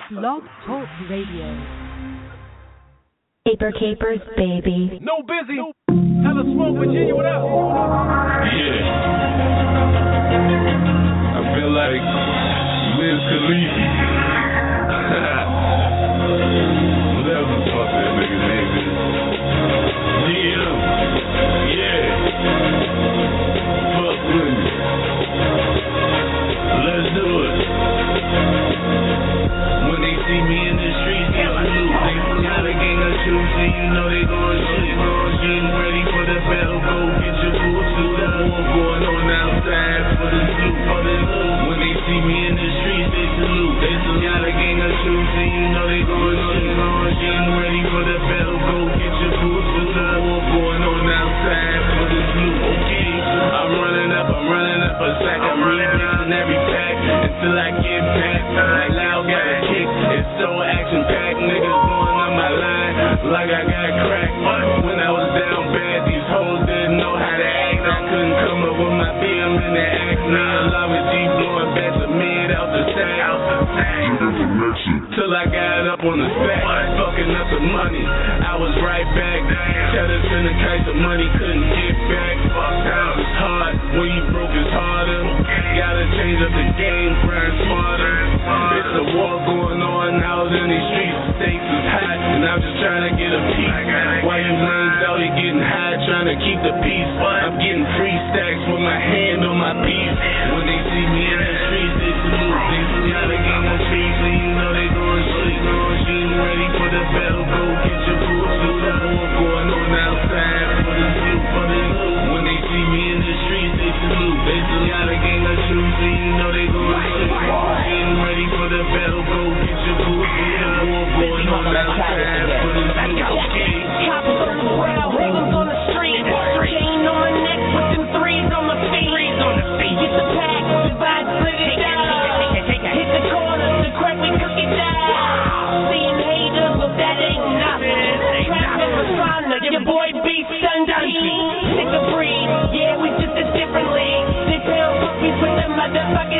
Blog Talk Radio. Capers, baby. No busy. Hella Smoke, Virginia, what up? Yeah. I feel like Wiz Khalifa. Whatever the fuck that nigga's name is. Yeah. Fuck with me. Let's do it. When they see me in the streets, they salute. They got a gang of troops, and you know they gon' shoot. Getting ready for the battle, go get your boots to the war going on outside for the loot. When they see me in the streets, they salute. They got a gang of troops, and you know they gon' shoot. Getting ready for the battle, go get your boots to the war going on outside for the loot. Okay, I'm running up a sack of remixing every pack until I get back. Like loud got a kick, it's so action packed. Niggas going on my line like I got crack. When I was down bad, these hoes didn't know how to act. I couldn't come up with my BM in the act. Now I love it, deep blowing bats of mid out the sack. Till I got up on the stack, fucking up the money. I was right back. Cheddar in the case of money, couldn't get back. Times is hard, when you broke it's harder. Gotta change up the game, grind smarter. It's a war going on out in these streets. The stakes is hot, and I'm just trying to get a piece. While you lanes out here getting high, trying to keep the peace. I'm getting free stacks with my hand on my piece. When they see me in the streets, they salute. They got a gang of trees, and you know they gon' sleep. Getting ready for the battle, go get your boots to the war going on outside for the loot. When they see me in the streets, they salute. They got a gang of troops, and you know they gon' sleep. Getting ready for the battle, go get your boots to the war going on outside for the loot. Okay. Coppers on the ground, niggas on the street. Chain on my neck, with them threes on my feet. Get the pack, divide, split it down. Hit the corner, the crack, we cook it down. Seeing haters, but that ain't nothing. Traffic persona, your boy beats Dundee. Sick of breed, yeah, we just a different league. They pound puppies with them motherfucking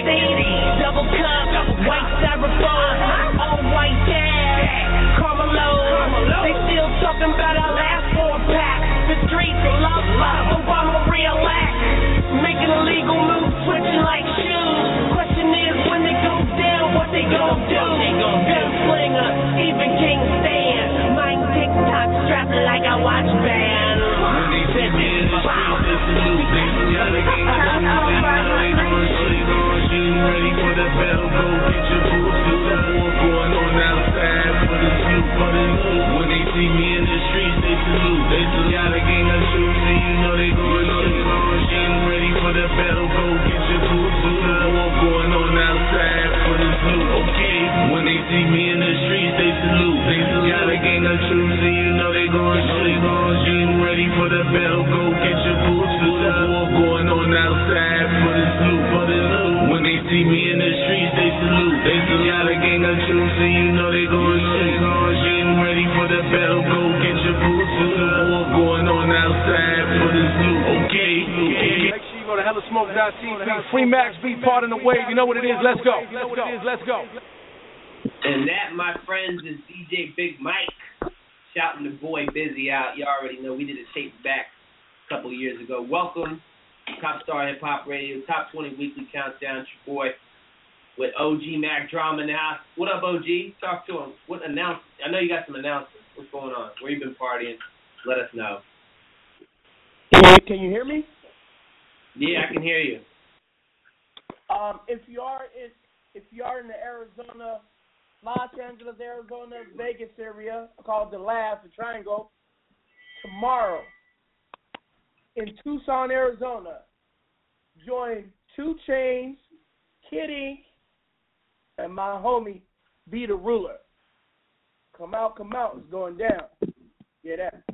680. Double cup, white styrofoam, all white dad. Carmelo, they still talking about our last 4-pack. The streets love Obama relax. Making illegal moves, switching like shoes. Question is when it goes down, what they gon' do? Gunslinger, Stephen King stand. Mine TikTok strapped like I watch band. When they see me in the streets, they salute. They got a gang of troops, and you know they gon' sleep. Getting ready for the battle, go get your boots to the war going on outside for the loot. When they see me in the streets, they salute. They got a gang of troops, and you know they gon' sleep. Getting ready for the battle, go get your boots to the war going on outside for the loot. Okay, when they see me in the streets, they salute. They got a gang of troops, and you know they gon' sleep. Getting ready for the battle, go get your boots to the war going on outside for the loot. When they see me in the streets, they salute. They got a gang of troops, and you know they gon' sleep. Getting ready for the battle, go get your boots to the war going on outside for the loot. Okay. Make sure you go to hellasmoke.tv. Free Max, be part of the wave. You know what it is. Let's go. And that, my friends, is DJ Big Mike shouting the boy Busy out. You already know we did a tape back a couple years ago. Welcome to Top Star Hip Hop Radio, Top 20 Weekly Countdown. It's your boy with OG Mac Drama in the house. What up, OG? Talk to him. I know you got some announcements. What's going on? Where you been partying? Let us know. Can you hear me? Yeah, I can hear you. If you are in the Arizona, Los Angeles, Arizona, Vegas area, called the Lab, the Triangle, tomorrow in Tucson, Arizona, join 2 Chainz, Kid Ink, and my homie Be the Ruler. Come out, it's going down. Yeah, that.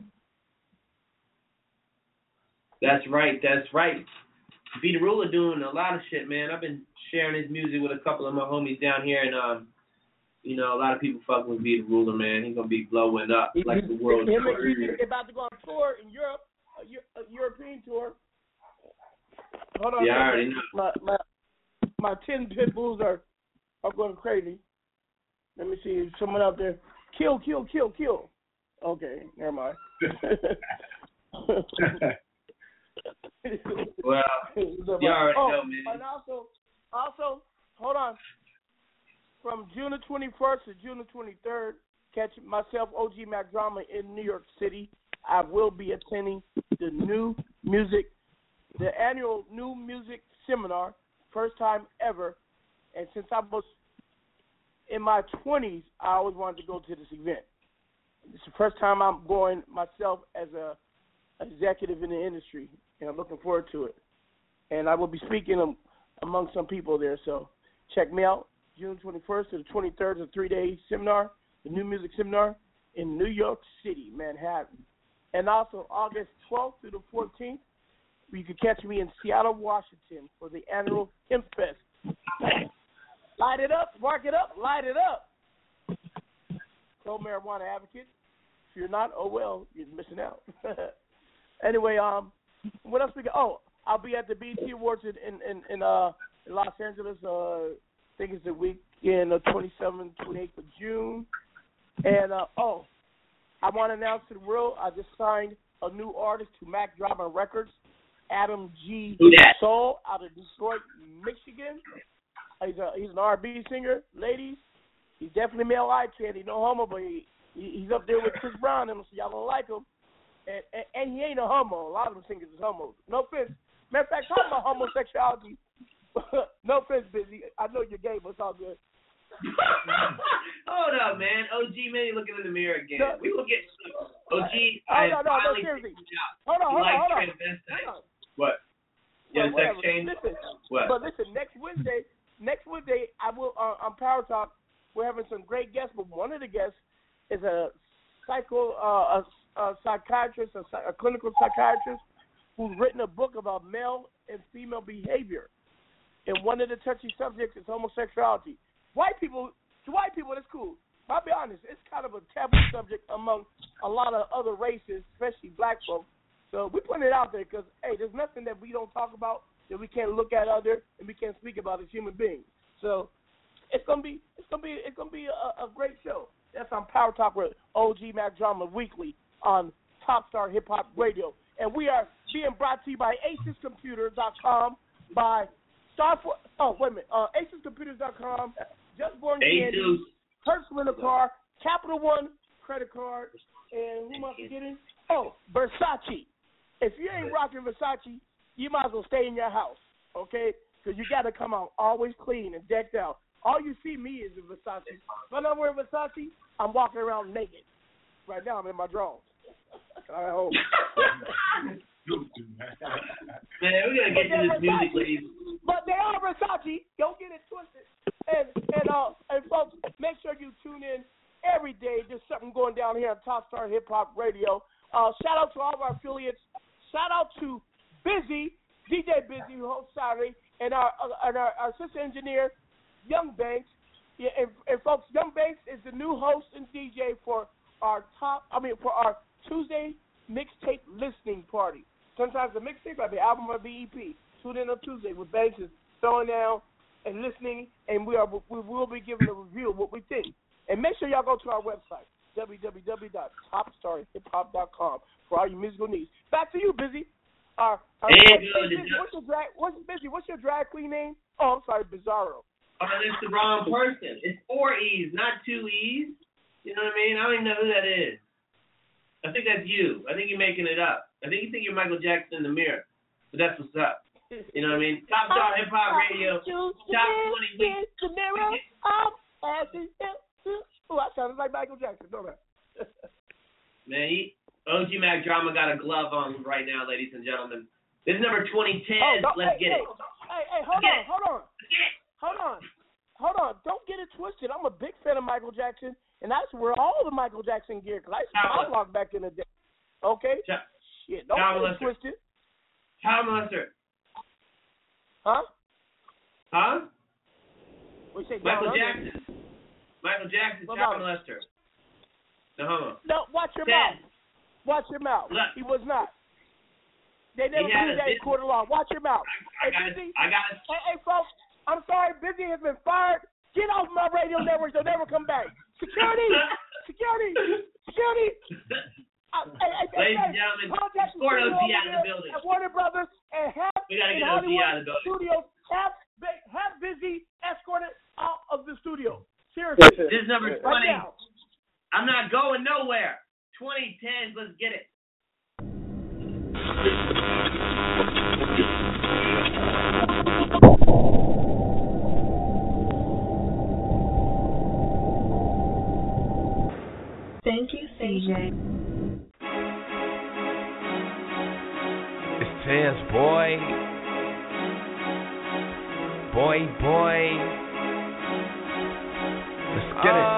That's right. Be the Ruler doing a lot of shit, man. I've been sharing his music with a couple of my homies down here, and a lot of people fucking with Be the Ruler, man. He's gonna be blowing up like the world. They're about to go on tour in Europe, a European tour. Hold on. Yeah, I already know. My 10 pit bulls are going crazy. Let me see. Someone out there. Kill. Okay, never mind. Well, you already know, man. And also, hold on. From June the 21st to June the 23rd, catch myself, OG Mac Drama, in New York City. I will be attending the annual New Music Seminar, first time ever. And since I was in my 20s, I always wanted to go to this event. It's the first time I'm going myself as a executive in the industry, and I'm looking forward to it. And I will be speaking among some people there, so check me out. June 21st to the 23rd, a 3-day seminar, the New Music Seminar in New York City, Manhattan. And also August 12th through the 14th, you can catch me in Seattle, Washington for the annual Hemp Fest. Light it up, spark it up, light it up. Pro-marijuana advocate. If you're not, oh well, you're missing out. Anyway, what else we got? Oh, I'll be at the BET Awards in Los Angeles. I think it's the weekend of 27th, 28th of June. And, I want to announce to the world, I just signed a new artist to Mac Drama Records, Adam G. Soul, out of Detroit, Michigan. He's an R&B singer. Ladies, he's definitely male eye candy, no homo, but he's up there with Chris Brown, and so y'all don't like him. And he ain't a homo. A lot of them singers is homos. No offense. Matter of fact, talking about homosexuality, no offense, Busy. I know you're gay, but it's all good. Hold up, man. OG, man, you're looking in the mirror again. No. We will get OG. No, seriously. Hold on. What? Yeah, sex change? Listen, what? But listen, next Wednesday, I will on Power Talk. We're having some great guests, but one of the guests is a psychiatrist, a clinical psychiatrist who's written a book about male and female behavior. And one of the touchy subjects is homosexuality. White people, that's cool. I'll be honest, it's kind of a taboo subject among a lot of other races, especially black folks. So we put it out there because, hey, there's nothing that we don't talk about that we can't look at other and we can't speak about as human beings. So it's gonna be a great show. That's on Power Talk with OG Mac Drama weekly on Top Star Hip Hop Radio, and we are being brought to you by AcesComputers.com, by AcesComputers.com, Just Born Candy, Hertz Rent a Car, Capital One Credit Card, and who am I forgetting? Oh, Versace. If you ain't rocking Versace, you might as well stay in your house, okay? Because you got to come out always clean and decked out. All you see me is a Versace. When I'm wearing Versace, I'm walking around naked. Right now, I'm in my drawers. I hope. Man, we're going to get to this music, ladies. But they are Versace. Don't get it twisted. And folks, make sure you tune in every day. There's something going down here on Top Star Hip Hop Radio. Shout out to all of our affiliates. Shout out to Busy, DJ Busy, who hosts Saturday, and our assistant engineer, Young Banks. Yeah, and folks, Young Banks is the new host and DJ for our Tuesday mixtape listening party. Sometimes the mixtape might be album or be EP. Tune in on Tuesday with Banks is throwing down and listening, and we will be giving a review of what we think. And make sure y'all go to our website, www.topstarhiphop.com, for all your musical needs. Back to you, Busy. What's your drag queen name? Oh, I'm sorry, Bizarro. Oh, that's the wrong person. It's 4 E's, not 2 E's. You know what I mean? I don't even know who that is. I think that's you. I think you're making it up. I think you think you're Michael Jackson in the mirror. But that's what's up. You know what I mean? Top Star Hip Hop Radio, top 20 weeks. The mirror, I sounded like Michael Jackson, don't I? Man, OG Mac Drama got a glove on right now, ladies and gentlemen. This is number 2010. Let's get it. Hey, hold on. Don't get it twisted. I'm a big fan of Michael Jackson, and I used to wear all the Michael Jackson gear because I used to catalog back in the day. Okay? Shit, don't get it twisted. Child molester. Huh? What you say, Michael Jackson, child molester. The homo. No, watch your mouth. Watch your mouth. Look. He was not. They never proved that in court of law. Watch your mouth. I got it. Hey, folks, I'm sorry. Busy has been fired. Get off my radio network. They'll never come back. Security. Ladies and gentlemen, escort OG out of the building. At Warner Brothers and we gotta get OG out of the building. Studios have Busy escorted out of the studio. Seriously. This is number 20. Right now. I'm not going nowhere. 2010s, let's get it. Thank you, CJ. It's Tans, boy. Boy. Let's get it.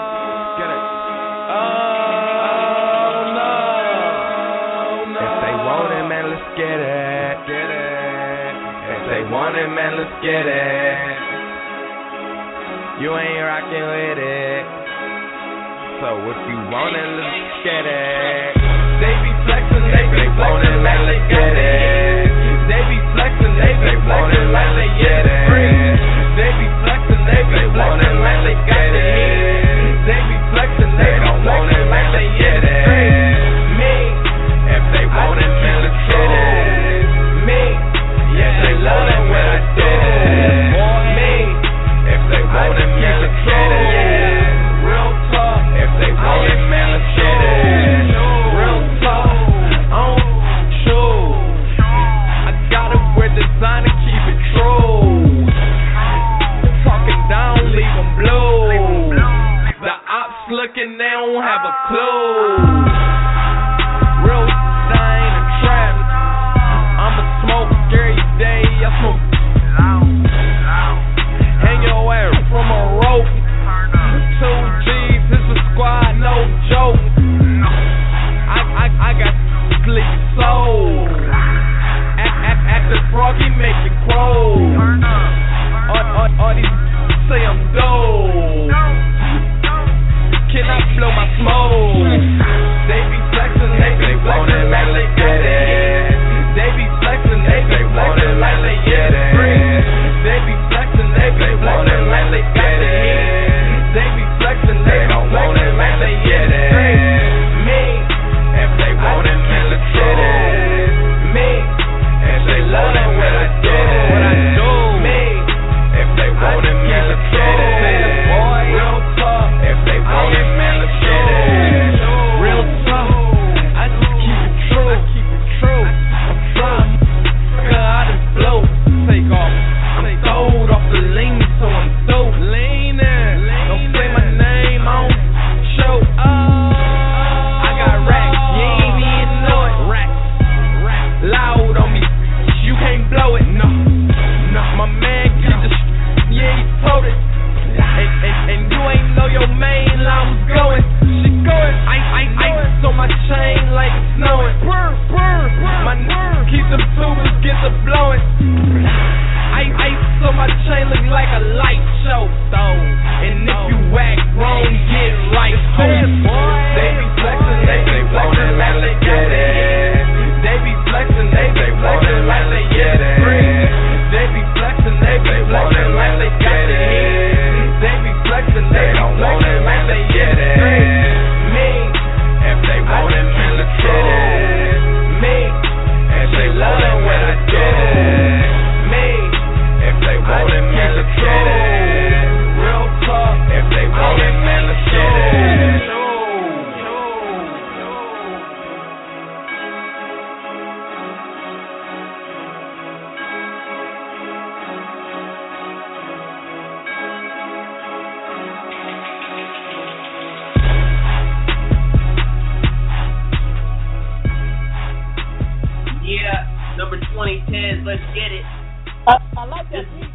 Oh, no. If they want it, man, let's get it. If they want it, man, let's get it. You ain't rocking with it. So if you want it, let's get it. They be flexing, they want it, man, let's get it. They be flexing, they want it, man, let's get it. They be flexing, they want it, man, let's get it. They be flexing, they don't want it, man, let's get it. Me, if they want it, man, let's get it. Me, yeah, they want it, man, let's get it. Me, if they want it, man, let's get it. Real talk, if they want it, man, let's get it. Real talk, true. I got it with design to keep it true. Talking down, leave them blue. The ops looking, they don't have a clue. Real ain't a trap. I'ma smoke every day. I smoke. Hang your ass from a rope. 2 G's, this a squad, no joke. I got slick soul. Act the froggy, make it crow. All these say I'm dope. Can I blow my smoke? They be flexing, they want it, man, let's get it. They be flexing, they want it, man, let's get it. They be flexing, they want it, man, let's get it. They be flexing, they don't want it, man, let's get it. Me, if they want it, man, let's get it. Me, if they want it, man, let's get it. What I do, me, if they want it, man, let's get it. Real talk, if they want it, man, let's get it. Real talk, I just keep it true. I'm trying, I just blow, take off. I'm throwed off the lean, so I'm dope. Leaning, don't say my name, I don't show. I got racks, you ain't even know it. Racks, loud on me, you can't blow it. No, my man keep the yeah, he told it. And you ain't know your main line was going. She going, ice on my chain like it's snowing. My keep them tubers, get the blowing. Ice on my chain look like a light show, though. And if you act wrong, get right, ho. They be flexing, they want it, man, let's get it. They be flexing, they want it, man, let's get it. They be flexing, they want it, man, let's get it. They be flexing, they don't want it, man, let's get it. Me, if they want it, man, let's get it. Me, if they want it, man, let's get it. Me, if they want it, man, let's get it. Real talk, if they want it, man, let's get it. Yeah, number 2010s, let's get it. I like that beat.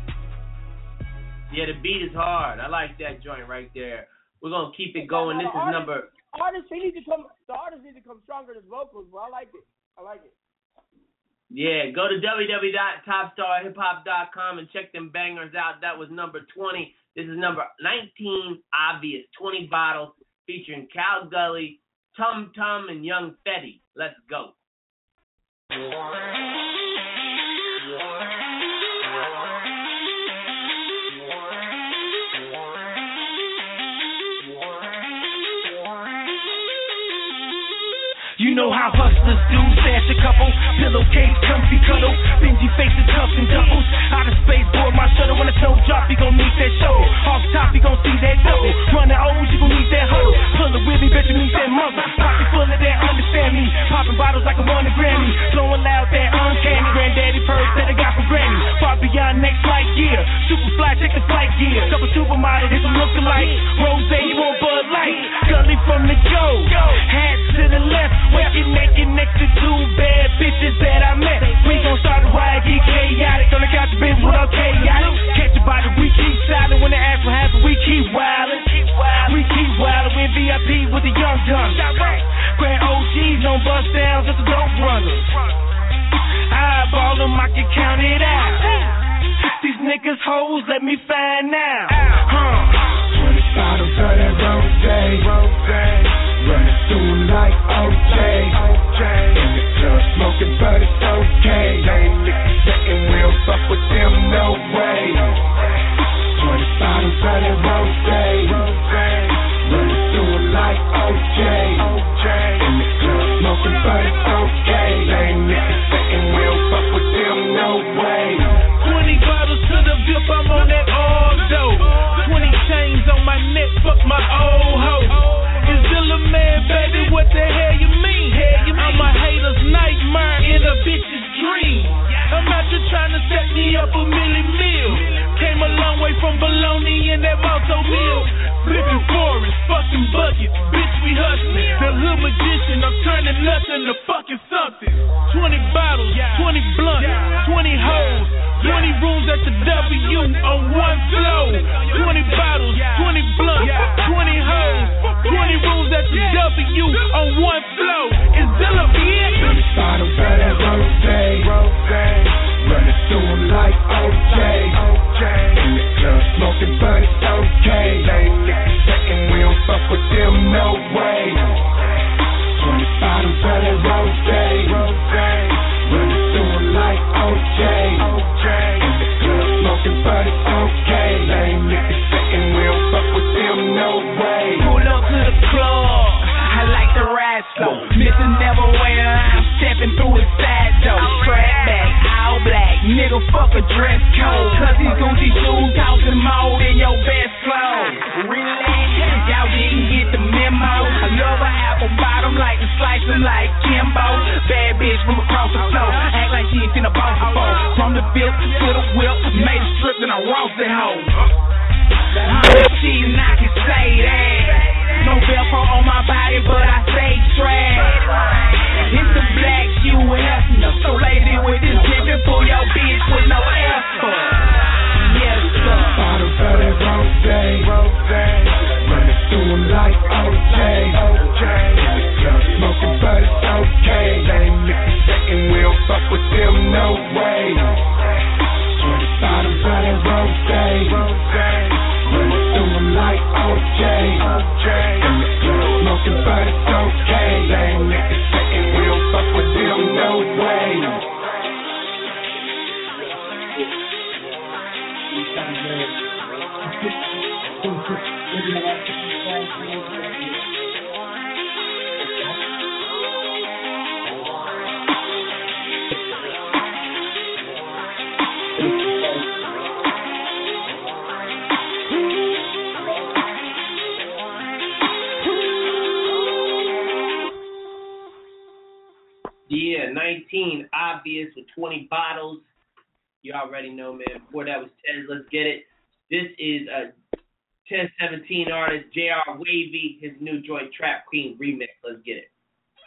Yeah, the beat is hard. I like that joint right there. We're gonna keep it going. This is number. The artists need to come stronger than vocals, but I like it. Yeah, go to www.topstarhiphop.com and check them bangers out. That was number 20. This is number 19, Obvious, 20 Bottles, featuring Cal Gully, Tum Tum, and Young Fetty. Let's go. You know how hustlers do. Stash a couple, pillowcase, comfy cuddle. Benji faces, cuffs and doubles. Out of space, board my shuttle. When the snow drop, he gon' need that shovel. Off top, he gon' see that double. Running O's, you gon' need that huddle. Pull a wheelie, bet you need that muzzle. Pocket full of that, understand me. Popping bottles like I won a Grammy. Blowing loud, that uncanny. Granddaddy purse that I got from Granny. Far beyond next flight gear. Super fly, check the flight gear. Couple supermodels, hit some lookalike. Rose, you want Bud Light. Gully from the go. Hat to the left. Waking naked next to two bad bitches that I met. We gon' start a riot, get chaotic. On the couch of business without chaotic. Catch a body, we keep silent. When they ask what happened, we keep wildin'. We keep wildin'. We in VIP with the young guns. Grand OGs on bust downs with the dope runners. Eyeball them, I can count it out. These niggas hoes, let me find out. 20 bottles of that rose. Running through like OJ. In the club smoking, but it's okay. They ain't niggas saying we'll fuck with them, no way. 20 bottles of that rose. Running through like OJ. In the club smoking, but it's okay. They ain't niggas saying we'll fuck with them, no way. 20 bottles to the VIP, I'm on that all dope. 20 chains on my neck, fuck my old hoe. Is Zilla man, baby, what the hell you mean? I'm a hater's nightmare in a bitch's dream. I'm out here trying to set me up a meal. Came a long way from bologna and that Malto meal. Flipping forests, fucking buckets, bitch, we hustling. The hood magician, I'm turning nothing to fucking something. 20 bottles, 20 blunts, 20 hoes, 20 rooms at the W on one flow. 20 bottles, 20 blunts, 20 hoes, 20 rooms at the W on one flow. Is Zilla it? Bottles of that rose. Running through them like OJ. In the club smoking, but it's okay. They ain't niggas saying we don't fuck with them, no way. 20 bottles of that rose. Running through them like OJ. In the club smoking, but it's okay. They ain't niggas saying we don't fuck with them, no way. Pull up to the club, I like the ride slow. Mr. Never Wear, I'm stepping through his side door. Strap back, all black, nigga fuck a dress code. Cause these Gucci shoes cost them more than your best clothes. Really? Y'all didn't get the memo. I love an apple bottom like to slice them like Kimbo. Bad bitch from across the floor, act like she ain't seen a boss before. From the fifth to the whip, made a strip and I roast it home. Cheating, I can say that. No Velcro on my body, but I stay trash. It's the black U.S. So lazy with this pimpin' for your bitch with no effort. Yes, sir. Bottles of that rose. Running through them like OJ. In the club smoking, but it's okay. They ain't niggas saying we don't fuck with them, no way. 20 bottles of that rose. Running through them like OJ. In the club smoking, but it's okay. They ain't niggas saying we don't fuck with them, no way. Yeah, 19, obvious with 20 bottles. You already know, man. Before that was 10, let's get it. This is a 1017 artist, J.R. Wavy, his new joint Trap Queen remix. Let's get it.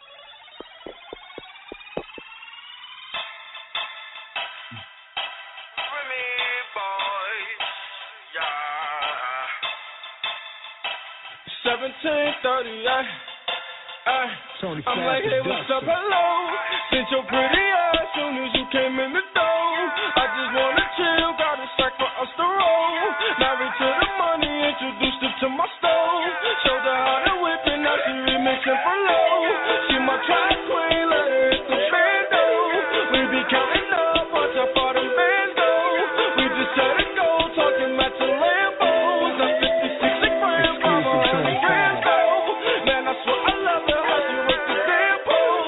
I'm like, hey, what's up, hello? Since your pretty ass soon as you came in the door. I just wanna chill, got a sack for us to roll. Married to the money, introduced her to my stove. Showed her how to whip and now she remixing for low. She my track queen, let her hit the bando. We be counting up, watch how far them bands go. We just set a goal, talking about the Lambos. I'm 56 like friends, mama, and friends go. Man, I swear I love her, how she works the damn pole.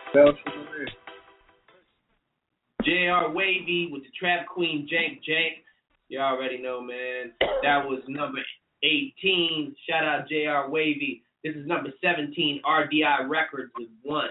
JR Wavy with the Trap Queen Jank Jank. You already know, man. That was number 18. Shout out JR Wavy. This is number 17. RDI Records with 1.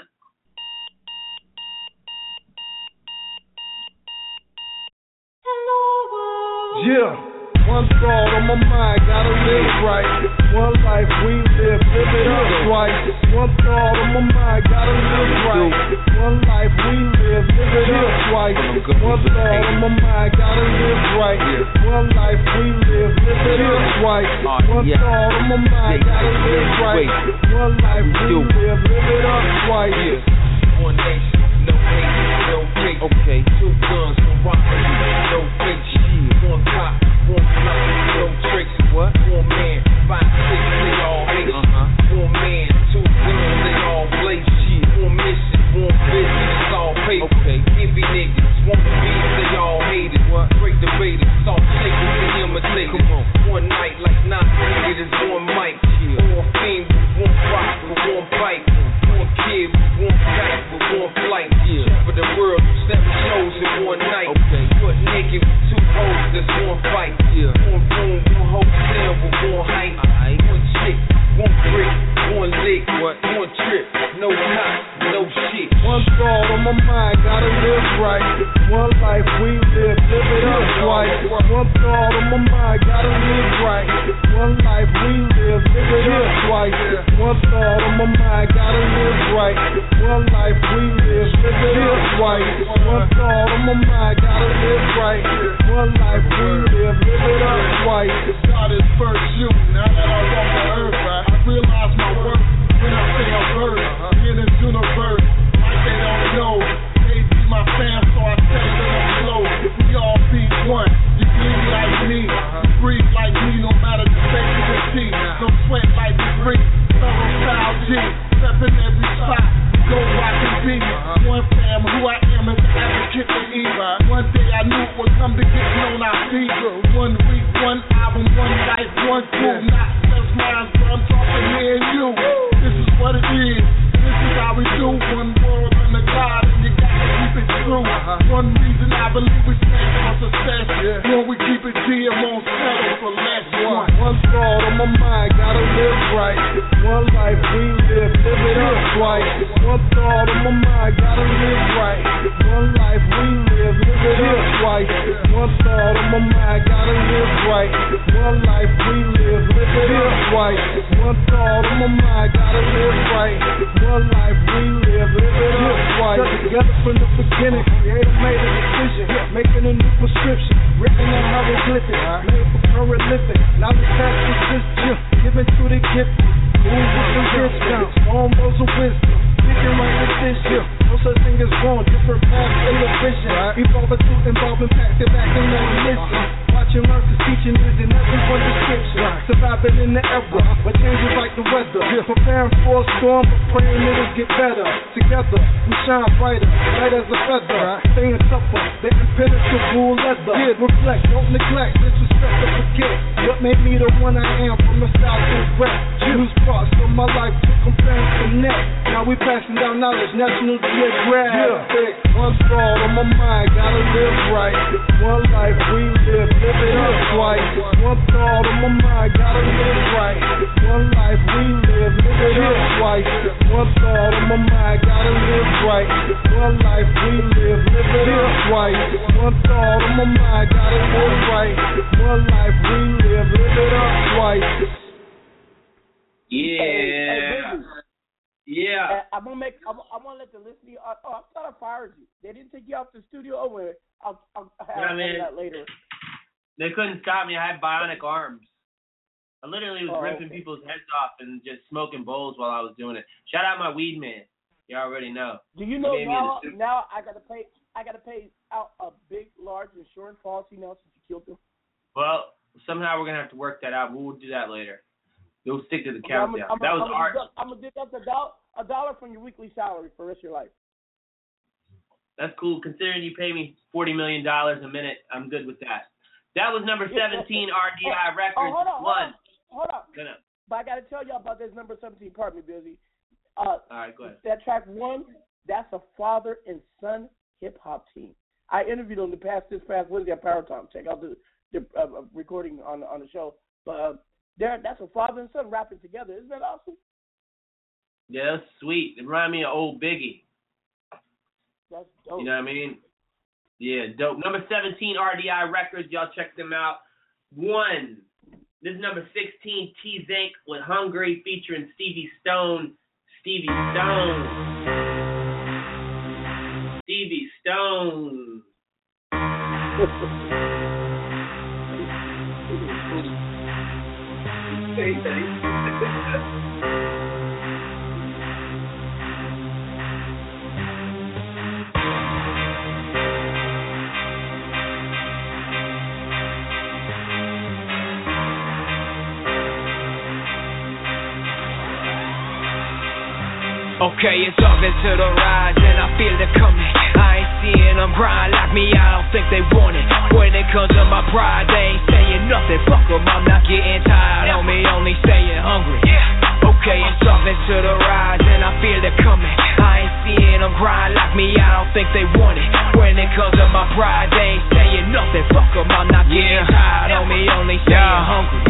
Yeah, one thought on my mind, gotta live right. One life we live it up twice. One thought on my mind, gotta live right. One life we live it up twice. One thought on my mind, gotta live right. One life we live it up twice. One thought on my mind, gotta live right. One life we live it up twice. One nation, no hate, no fake. Okay, 2 guns, 1 robbery, no fake shit. 1 cop, 1 block, no tricks. What? 1 man, 5, 6, they all hate. 1 man, 2 guns, they all blaze shit. 1 mission, 1 business, it's all paid. Okay, envy niggas, 1 beat, they all hate it. What? Break the raiders, soft shakers, they imitate it. 1 night like 9 niggas, 1 mic. 1 fiend with 1 rock with 1 bite. 1 kid with 1 kite with 1 flight. For the world, 7 shows in 1 night. Okay. Put naked with 2 hoes, that's 1 fight. 1 room, 1 hotel with 1 height. 1 chick, 1 brick, 1 lick. 1 trip, no cops, no shit. One thought on my mind, gotta live right. One life we live it up twice. One thought on my mind, gotta live right. One life we live it up twice. One thought on my mind, gotta live right. One life we live it up twice. One thought on my mind, gotta live right. One life we live it up twice. God is first you, now that I walk the earth, I realize my worth when I say a verse. In this universe, like they don't know. They be my fans, so I say that I'm slow. We all be one. You bleed like me, you breathe like me, no matter the state of the sea. No sweat like the breeze, thorough style G. Step in every spot, go rock and be. One fam, who I am is an advocate for evil. One day I knew it would come to get known I feed. 1 week, 1 album, 1 life, 1 crew. Not just mine, but I'm talking me and you. This is what it is. This is how we do. 1 world and a God, and you gotta keep it true. 1 reason I believe we stand for success. When we keep it G and won't settle for less. One thought on my mind, gotta live right. One life we live it up twice. One thought on my mind, gotta live right. One life we live it up twice. One thought on my mind, gotta live right. One life we live it up twice. One thought on my mind, gotta live right. One life we live it up twice. Together from the beginning, Creator made a decision, making a new prescription, written on hieroglyphics, made for current living. Knowledge past resistance, given to the gifted. Move with the discounts, storm rolls of wisdom. Speaking right with this year, no such thing as wrong, different paths in the vision. Evolving to involve impact, it back and let them listen. Watch and learn, cause teaching is in everyone's description. Surviving in the era, but changes like the weather. Preparing for a storm, but praying it'll get better. Together, we shine brighter, light as a feather. Staying tougher, the impenetrable leather. Reflect, don't neglect, disrespect or forget what made me the one I am from the south to west. Use parts of my life to compare and connect. Now we passing down knowledge, National Geographic. One thought on my mind, gotta live right. One life we live it up twice. One thought on my mind, gotta live right. One life we live it up twice. One thought on my mind, gotta live right. One life we live it up twice. One thought on my mind, gotta live right. One life we live it up twice. Yeah. Yeah. I want to let the listener. I thought I fired you. They didn't take you off the studio. Oh wait, I'll have that later. They couldn't stop me. I had bionic arms. I literally was ripping people's heads off and just smoking bowls while I was doing it. Shout out my weed man. You already know. Do you know now I gotta pay out a big, large insurance policy now since you killed him? Well, somehow we're gonna have to work that out. We'll do that later. We'll stick to the countdown. That was art. I'm gonna deduct $1 from your weekly salary for the rest of your life. That's cool. Considering you pay me $40 million a minute, I'm good with that. That was number 17 RDI Records. Hold on. But I got to tell y'all about this number 17. Pardon me, Busy. All right, go ahead. That track 1, That's a father and son hip hop team. I interviewed them this past Wednesday at Power Time. Check out the recording on the show. But that's a father and son rapping together. Isn't that awesome? Yeah, that's sweet. It reminds me of old Biggie. That's dope. You know what I mean? Yeah, dope. Number 17, RDI Records. Y'all check them out. 1. This is number 16, T-Zank with Hungry featuring Stevie Stone. Stevie Stone. Okay, it's up into the rise and I feel it coming. I ain't seeing them grind like me, I don't think they want it. When it comes to my pride, they ain't saying nothing. Fuck them, I'm not getting tired, homie, only staying hungry. Okay, it's up into the rise and I feel it coming. I ain't seeing them grind like me, I don't think they want it. When it comes to my pride, they ain't saying nothing. Fuck them, I'm not getting tired, homie, only staying hungry.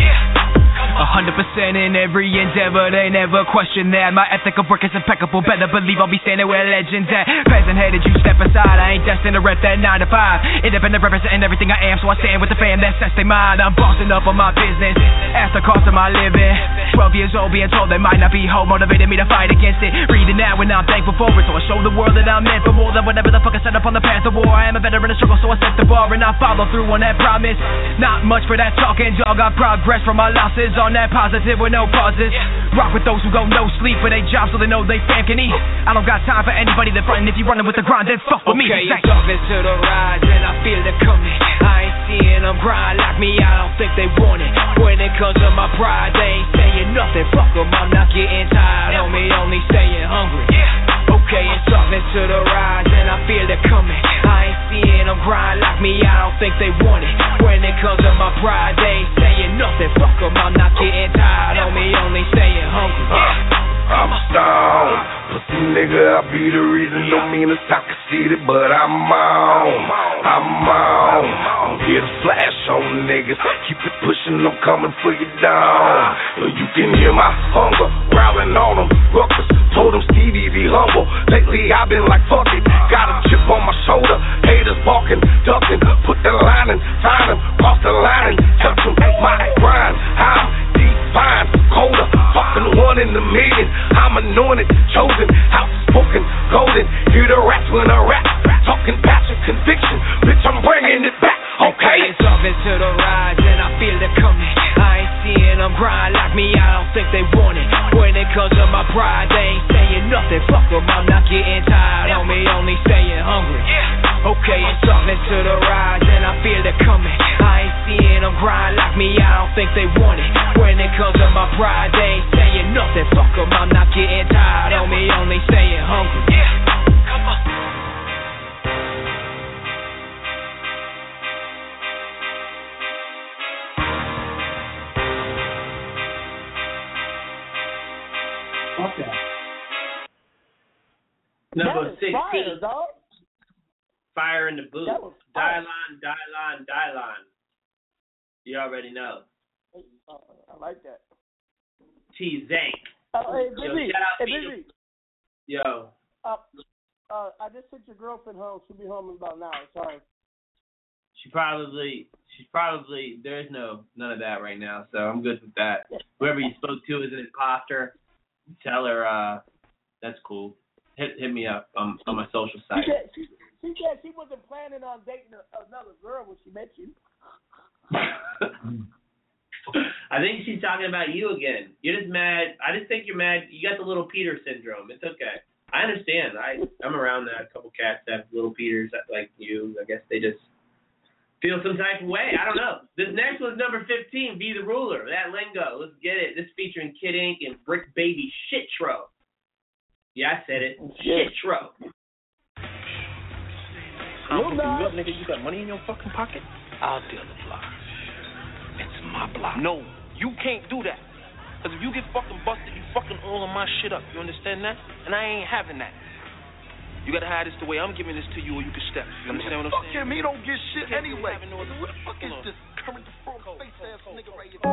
100% in every endeavor, they never question that. My ethic of work is impeccable, better believe I'll be standing where legends at. Peasant headed, you step aside, I ain't destined to rep that 9 to 5. Independent representing everything I am, so I stand with the fam that sets their mind. I'm bossing up on my business, at the cost of my living. 12 years old, being told they might not be home, motivated me to fight against it. Reading that when I'm thankful for it, so I show the world that I'm meant for more than whatever the fuck I set up on the path of war. I am a veteran of struggle, so I set the bar and I follow through on that promise. Not much for that talking, dog, I progress from my losses on that positive with no pauses. Rock with those who go no sleep for their job so they know they fam can eat. I don't got time for anybody that frontin'. If you running with the grind, then fuck with me. Okay, it's up into the rise and I feel it coming. I ain't seeing them grind like me, I don't think they want it. When it comes to my pride, they ain't saying nothing. Fuck them, I'm not getting tired, homie, only staying hungry. Okay, it's up into the rise and I feel it coming. I ain't seeing them grind like me, I don't think they want it. When it comes to my pride, they ain't saying nothing. Fuck them, I'm not getting tired, homie, only staying hungry. I'm stoned, pussy nigga, I be the reason. Don't mean it's I conceited, but I'm on. I'm here to flash on niggas. Keep it pushing, I'm coming for you down. You can hear my hunger growling on them. Ruckus told them Stevie be humble. Lately I've been like fuck it. Got a chip on my shoulder. Haters barking, ducking. Put the line and sign them. Cross the line and touch them. My grind, I'm defined, colder. Fucking one in a million. I'm anointed, chosen, outspoken, golden. Hear the raps when I rap. Talking passion, conviction. Bitch, I'm bringing it back. Okay, it's up into the rise and I feel it coming. I ain't seeing them grind like me, I don't think they want it. When it comes to my pride, they ain't saying nothing. Fuck them, I'm not getting tired, homie, only staying hungry. Okay, it's up into the rise and I feel it coming. I ain't seeing them grind like me, I don't think they want it. When it comes to my pride, they ain't saying nothing. Fuck them, I'm not getting tired, homie, only staying hungry. Come on. Okay. Number 16. Fire in the Booth. Dylon. You already know. I like that. T-Zank. Hey, Busy. Yo. I just took your girlfriend home. She'll be home in about an hour. Sorry. She's probably, there's none of that right now, so I'm good with that. Whoever you spoke to is an imposter. Tell her, that's cool. Hit me up on my social site. She said she wasn't planning on dating another girl when she met you. I think she's talking about you again. You're just mad. I just think you're mad. You got the little Peter syndrome. It's okay. I understand. I'm around that. A couple cats that have little Peters like you. I guess they just feel some type of way. I don't know. This next one's number 15, Be the Ruler. That lingo. Let's get it. This featuring Kid Ink and Brick Baby Shitro. Yeah, I said it. Shitro. I'm fucking you up, nigga. You got money in your fucking pocket? I'll deal the block. It's my block. No, you can't do that. Because if you get fucking busted, you fucking all of my shit up. You understand that? And I ain't having that. You gotta have this the way I'm giving this to you, or you can step. You understand what I'm saying? Fuck him, he don't get shit anyway. Who the fuck is this current face ass nigga right here?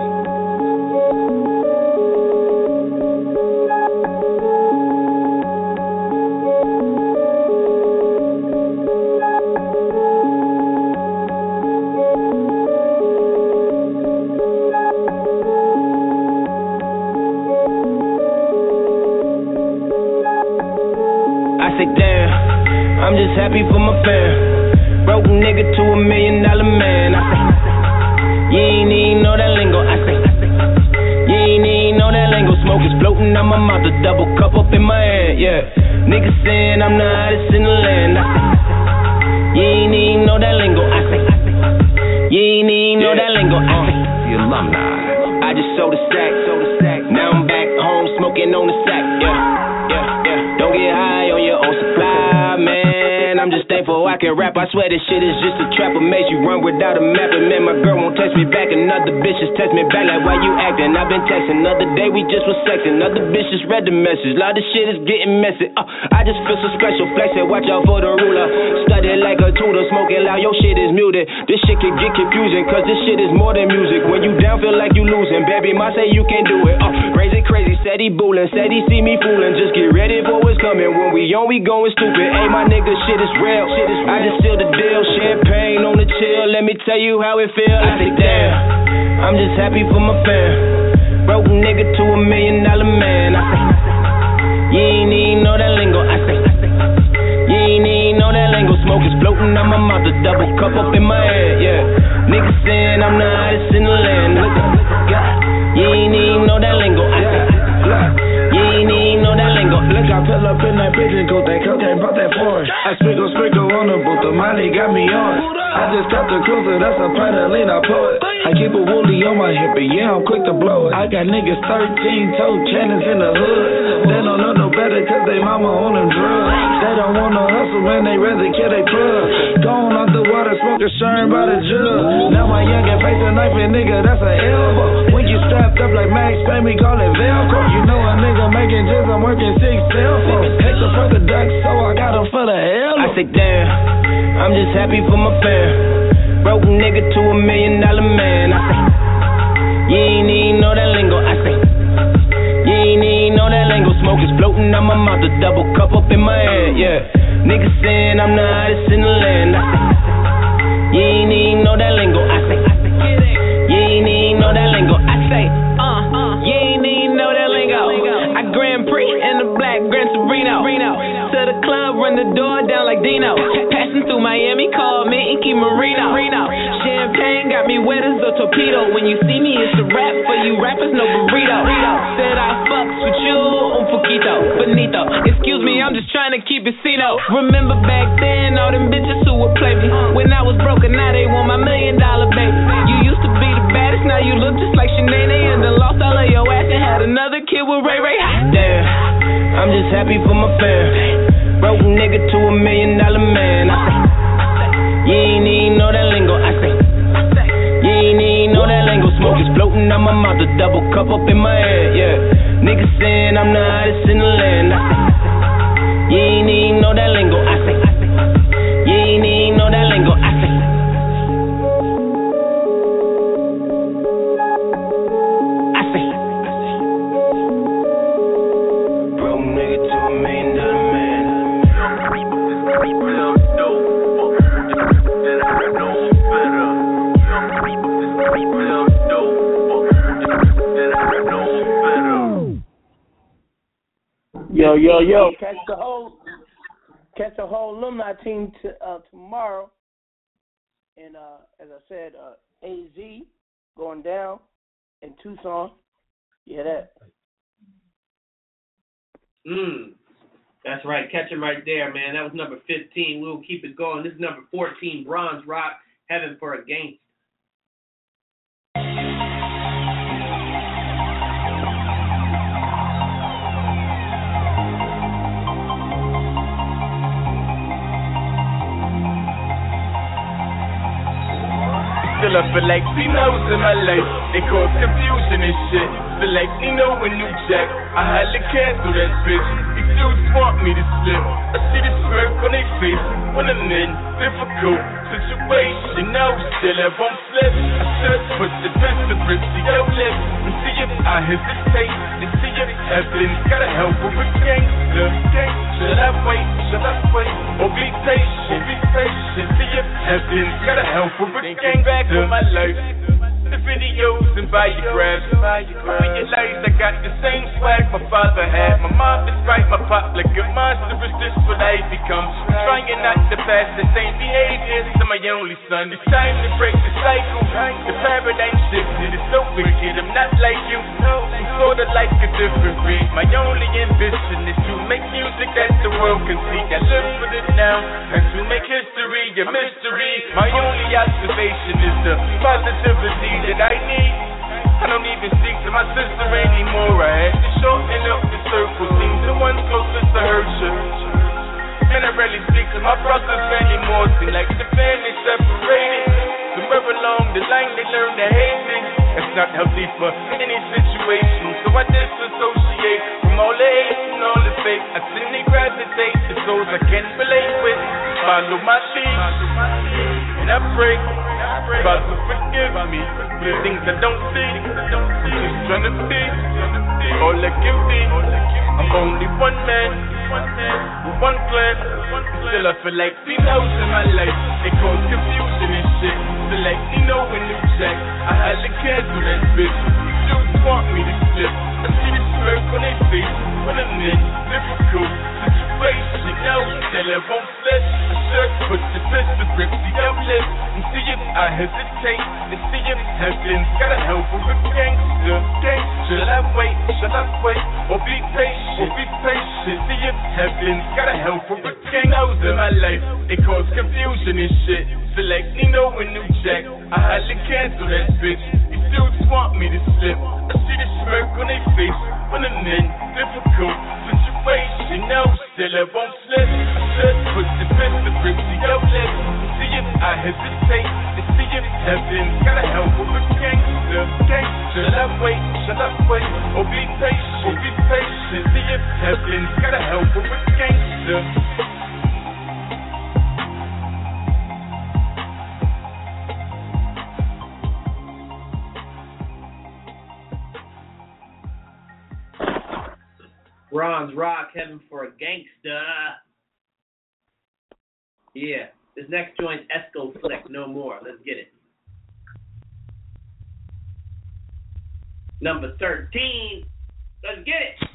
I'm just happy for my fam. Broke nigga to $1 million man. I say, you ain't even know that lingo. I say, you ain't even know that lingo. Smoke is floating out my mouth, a double cup up in my hand. Yeah, niggas saying I'm the hottest in the land. I say, you ain't even know that lingo. I say, you ain't even know that lingo. I say, the alumni. I just sold a sack. Now I'm back home smoking on the sack. Yeah. Don't get high on your own supply, man. I'm just thankful I can rap. I swear this shit is just a trap. What makes you run without a map? And man, my girl won't text me back. Another bitch just text me back like, why you acting? I've been texting. Another day we just was sexing. Another bitch just read the message. A lot of shit is getting messy. I just feel so special. Flexing, watch out for the ruler. Study like a tutor. Smoking loud, your shit is muted. This shit can get confusing, cause this shit is more than music. When you down, feel like you losing. Baby, ma say you can do it. Crazy, said he bullin'. Said he see me foolin'. Just get ready for what's coming. When we on, we going stupid. Hey, my nigga, shit is real. I just seal the deal. Champagne on the chill. Let me tell you how it feel. I say, damn, I'm just happy for my fam. Broke nigga to $1 million man. I say, you ain't even know that lingo. I say, you ain't even know that lingo. Smoke is floating out my mouth. A double cup up in my head. Yeah, niggas saying I'm the hottest in the land. You ain't even know that lingo. I say, you ain't even know that lingo. Look, I pull up in that pigeon coat, that cocaine brought that foreign. I sprinkle on the boot, the money got me on. I just got the cruiser, that's a pint of lean, I pull it. I keep a woolly on my hip, and yeah, I'm quick to blow it. I got niggas 13-toe channels in the hood. They don't know no better, cause they mama on them drugs. They don't want no hustle, man, they rather kill they plug. Going out the water, smoking shine by the jug. Now my youngin' face a knife, and nigga, that's an elbow. When you strapped up like Max Payne, we call it Velcro. You know a nigga making jizz, I'm working 6 cell phones. Take the fuck the duck, so I got him for the hell. I say, damn, I'm just happy for my fam. Broke nigga to $1 million man. I say, you ain't even know that lingo. I say, you ain't even know that lingo. Smoke is floating out my mouth, a double cup up in my head. Yeah, niggas saying I'm the hottest in the land. I say, you ain't even know that lingo. I say, you ain't even know that lingo. I say, you ain't even know that lingo. I Grand Prix in the black Gran Torino. To the club, run the door down like Dino. Passing through Miami, call me Inky Marino. Champagne got me wet as a torpedo. When you see me, it's a rap for you rappers, no burrito. Said I fucks with you, un poquito, bonito. Excuse me, I'm just trying to keep it Cino. Remember back then, all them bitches who would play me. When I was broken, now they want my $1 million baby. You used to be the baddest, now you look just like Sinead. And then lost all of your ass and had another kid with Ray Ray. Damn, I'm just happy for my fam. Broke nigga to $1 million man. I say, you ain't even know that lingo. I say, you ain't even know that lingo. Smoke is floating out my mouth, a double cup up in my head. Yeah, niggas saying I'm the hottest in the land. I say, you ain't even know that lingo. I say, you ain't even know that lingo. I say. Yo, catch the whole alumni team tomorrow. And as I said, AZ going down in Tucson. You hear that? That's right. Catch him right there, man. That was number 15. We'll keep it going. This is number 14, Bronze Rock, Heaven for a Gangster. Still I feel like females in my life, they cause confusion and shit. Feel like Nino and New Jack, I hardly cancel that bitch. dudes want me to slip. I see the smirk on their face when I'm in difficult situation. Now still I won't slip. I should put the pistol grip to your lips and see if I hesitate. And see if heaven's gotta help with a gangster. Should I wait? Should I wait? Or be patient? Be patient. See if heaven's gotta help with a gangster. Back in my life. The videos and biographs. Realize I got the same swag my father had. My mom described my pop like a monster. Is this what I become? Trying not to pass the same behaviors to my only son. It's time to break the cycle. The paradigm shifted. It's so wicked. I'm not like you. I'm sorta like a different breed. My only ambition is to make music that the world can see. I live for it now and to make history a mystery. My only observation is the positivity that I need. I don't even speak to my sister anymore. I had to shorten up the circle. Seems the one closest to her church. And I rarely speak to my brothers anymore. Seem like the family separated. Somewhere along the line they learn to hate me. That's not healthy for any situation. So I disassociate from all the hate and all the fake. I simply gravitate to those I can relate with. Follow my lead. And I pray God to forgive me for the things I don't see. I'm just trying to be all I can be. I'm only one man with one plan. Still I feel like females in my life. They cause confusion and shit. Feel like Nino and New Jack. I highly cancel that bitch. Dudes want me to slip. I see the smirk on their face when I'm in difficult situation. Now still I won't slip. I should put the pistol grip to your lips and see if I hesitate. And see if heaven's gotta help with a gangster. Should I wait? Should I wait? Or be patient? Or be patient? See if heaven's gotta help with a gangster in my life. They cause confusion and shit. Select Nino and New Jack. I highly cancel that bitch. These dudes want me to slip. I see the smirk on their face when I'm in difficult situation. Now still I won't slip. I should put the pistol grip to your lips and see if I hesitate. And see if heaven's gotta help with a gangster. Should I wait? Should I wait? Or be patient? Or be patient? See if heaven's gotta help with a gangster. Bronze Rock, Heaven for a Gangsta. Yeah, this next joint's Esco Flick, No More. Let's get it. Number 13. Let's get it.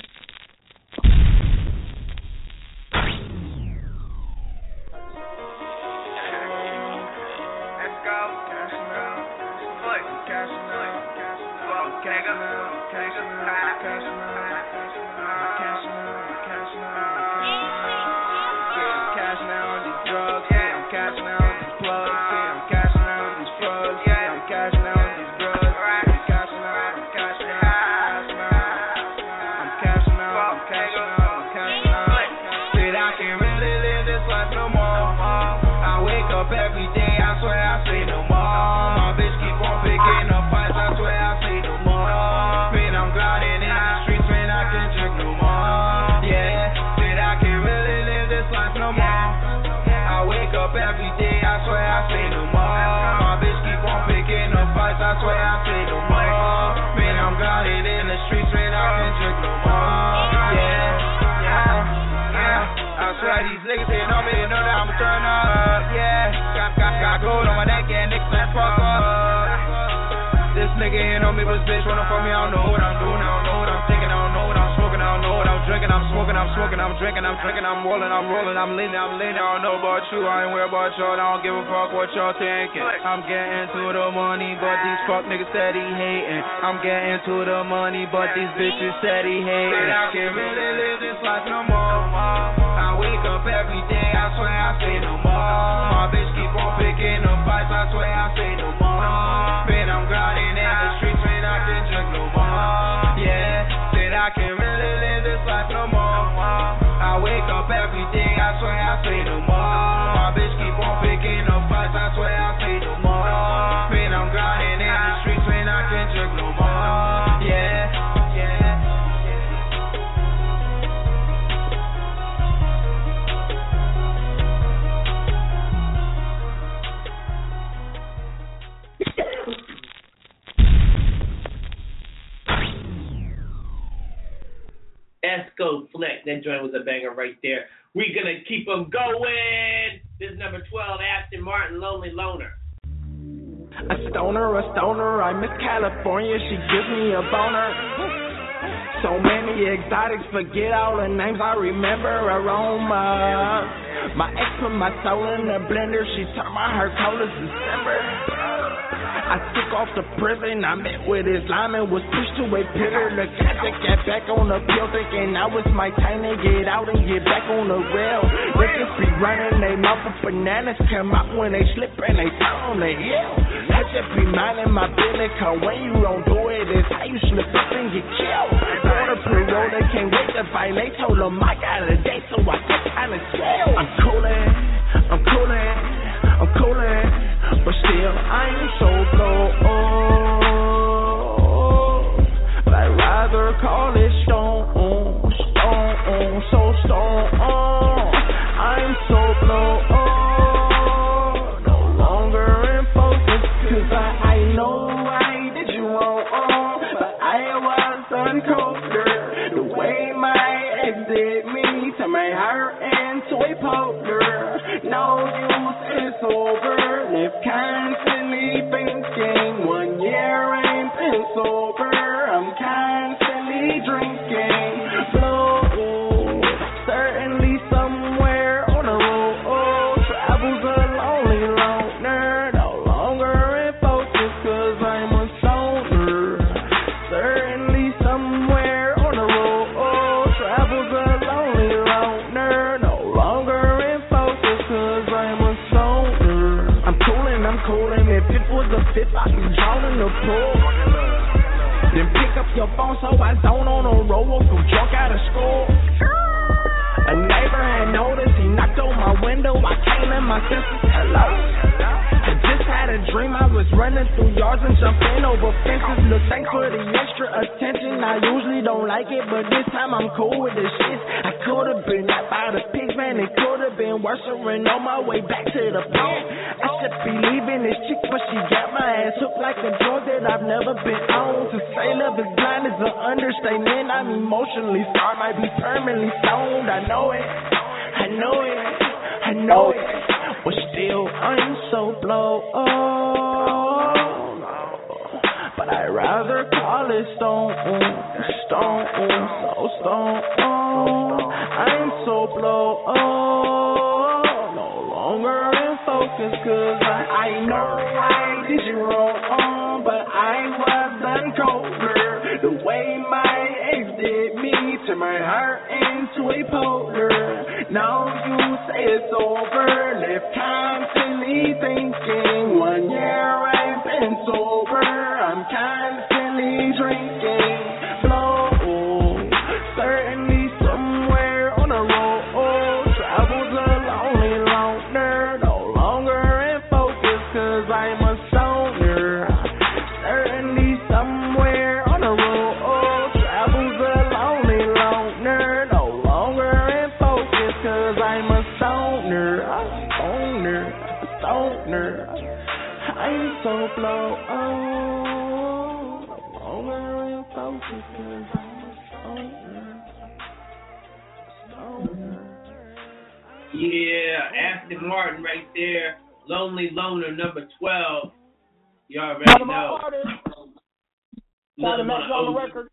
Nigga ain't on me, but bitch wanna fuck me. I don't know what I'm doing, I don't know what I'm thinking, I don't know what I'm smoking, I don't know what I'm drinking. I'm smoking, I'm smoking, I'm drinking, I'm drinking, I'm rolling, I'm leaning, I'm leaning. I don't know about you, I ain't worried about y'all. I don't give a fuck what y'all thinking. I'm getting to the money, but these fuck niggas steady hating. I'm getting to the money, but these bitches steady hating. And I can't really live this life no more. I wake up every day, I swear I say no more. My bitch keep on picking up fights, I swear I say no more. Man, I'm grinding in the streets, man, I can drink no more. Yeah, said I can't really live this life no more. I wake up every day, I swear I say no more. My bitch keep on picking up fights, I swear I say no more. Man, I'm grinding in the streets, man, I can drink no more. Yeah, yeah. Coast Flex. That joint was a banger right there. We're going to keep them going. This is number 12, Aston Martin, Lonely Loner. A stoner, I miss California, she gives me a boner. So many exotics, forget all the names, I remember aroma. My ex put my soul in the blender, she turned my heart cold as December. I took off the prison, I met with Islam and was pushed to a pillar. The cat that got back on the pill, thinking now it's my time to get out and get back on the rail. Niggas be running they mouth with bananas, come out when they slip and they turn on the hill. I just be minding my business, cause when you don't do it, it's how you slip up and get killed. Border parole, they can't wait to violate, told them I got a date, so I took time to chill. I'm coolin', but still I ain't so low. But I'd rather call it stone, so stone. I'm so low, no longer in focus, cause I know I did you wrong, but I was uncolder. The way my ex did me, to my heart into a poker. No use, it's over. Live constantly thinking, 1 year ain't been sober. I'm constantly drinking. Flow, certainly somewhere on the road. Travel's a lonely loner, no longer in focus, cause I'm a stoner. Certainly somewhere on the road. Travel's a lonely loner, no longer in focus, cause I'm a stoner. I'm coolin', if it was a fifth, I'd be drowning the pool. Then pick up your phone so I zone on a roll, go drunk out of school. A neighbor had noticed, he knocked on my window, I came in my senses, hello. I just had a dream, I was running through yards and jumping over fences. Look, thanks for the extra attention, I usually don't like it, but this time I'm cool with the shit. I could've been out by the pigs, man, it could've been worse, and on my way back to the pen. I should be leaving this chick, but she got my ass hooked like a drug that I've never been on. To say love is blind is an understatement, I'm emotionally scarred, might be permanently stoned. I know it, but still I'm so blow. But I'd rather call it stone, so stone. I'm so blow, no longer in focus, cause I know I did you wrong, but I was uncolder. The way my ex did me, to my heart into a poker. Now you say it's over, live constantly thinking, 1 year I've been sober, I'm constantly drinking. Flow, certainly somewhere on the road. Travel's a lonely loner, no longer in focus, cause I'm a stoner. Certainly somewhere on the road. Travel's a lonely loner, no longer in focus, cause I'm a stoner. I'm so blow, no longer in focus, cause I'm a stoner. Yeah, Aston Martin right there. Lonely Loner, number 12. You already know. On the record.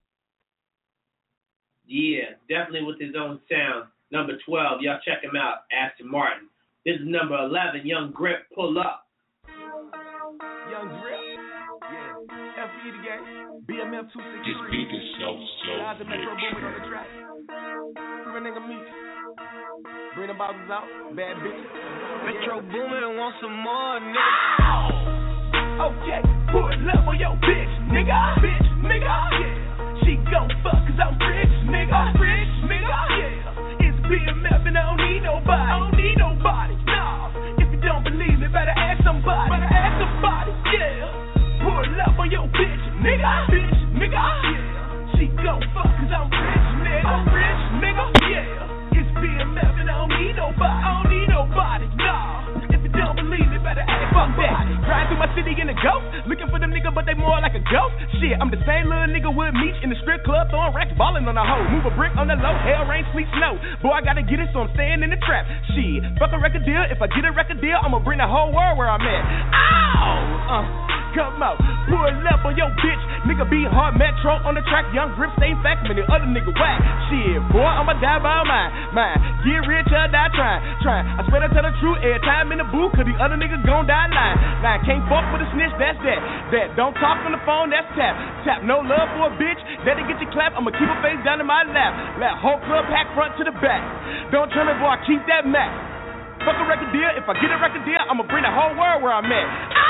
Yeah, definitely with his own sound. Number 12, y'all check him out, Aston Martin. This is number 11, Young Grip, Pull Up. Young Grip, yeah. FE the game, BMF 263. This beat is so Shout out to Metro Boomin on the track. Free nigga Meek. Bring the bottles out, bad bitch. Metro Boomin want some more, nigga. Okay, pull up on your bitch, nigga. Bitch, nigga, yeah. She gon' fuck cause I'm rich, nigga. Rich, nigga, yeah. It's BMF and I don't need nobody. Nah, if you don't believe me, better ask somebody. Yeah. Pull up on your bitch, nigga. Bitch, nigga, yeah. She gon' fuck cause I'm rich, nigga. Yeah. It's BMF and I don't need nobody. Nah, if you don't believe me, better ask somebody. Riding through my city in a ghost, looking for them niggas, but they more like a ghost. Shit, I'm the same little nigga with Meech in the strip club, throwing racks, balling on the hoe. Move a brick on the low, hell, rain, sleet, snow. Boy, I gotta get it, so I'm staying in the trap. Shit, fuck a record deal. If I get a record deal, I'ma bring the whole world where I'm at. Ow! Come out, pull up on your bitch. Nigga be hard metro on the track. Young grip, stay back, man, the other nigga whack. Shit, boy, I'ma die by mine. Get rich or die trying. I swear to tell the truth every time in the booth, cause the other niggas gon' die lying. Now, can't fuck with a snitch, that's that. Don't talk on the phone, that's tap. No love for a bitch, let it get you clap. I'ma keep her face down in my lap. Let whole club pack front to the back. Don't tell me, boy, I keep that Mac. Fuck a record deal, if I get a record deal, I'ma bring the whole world where I'm at.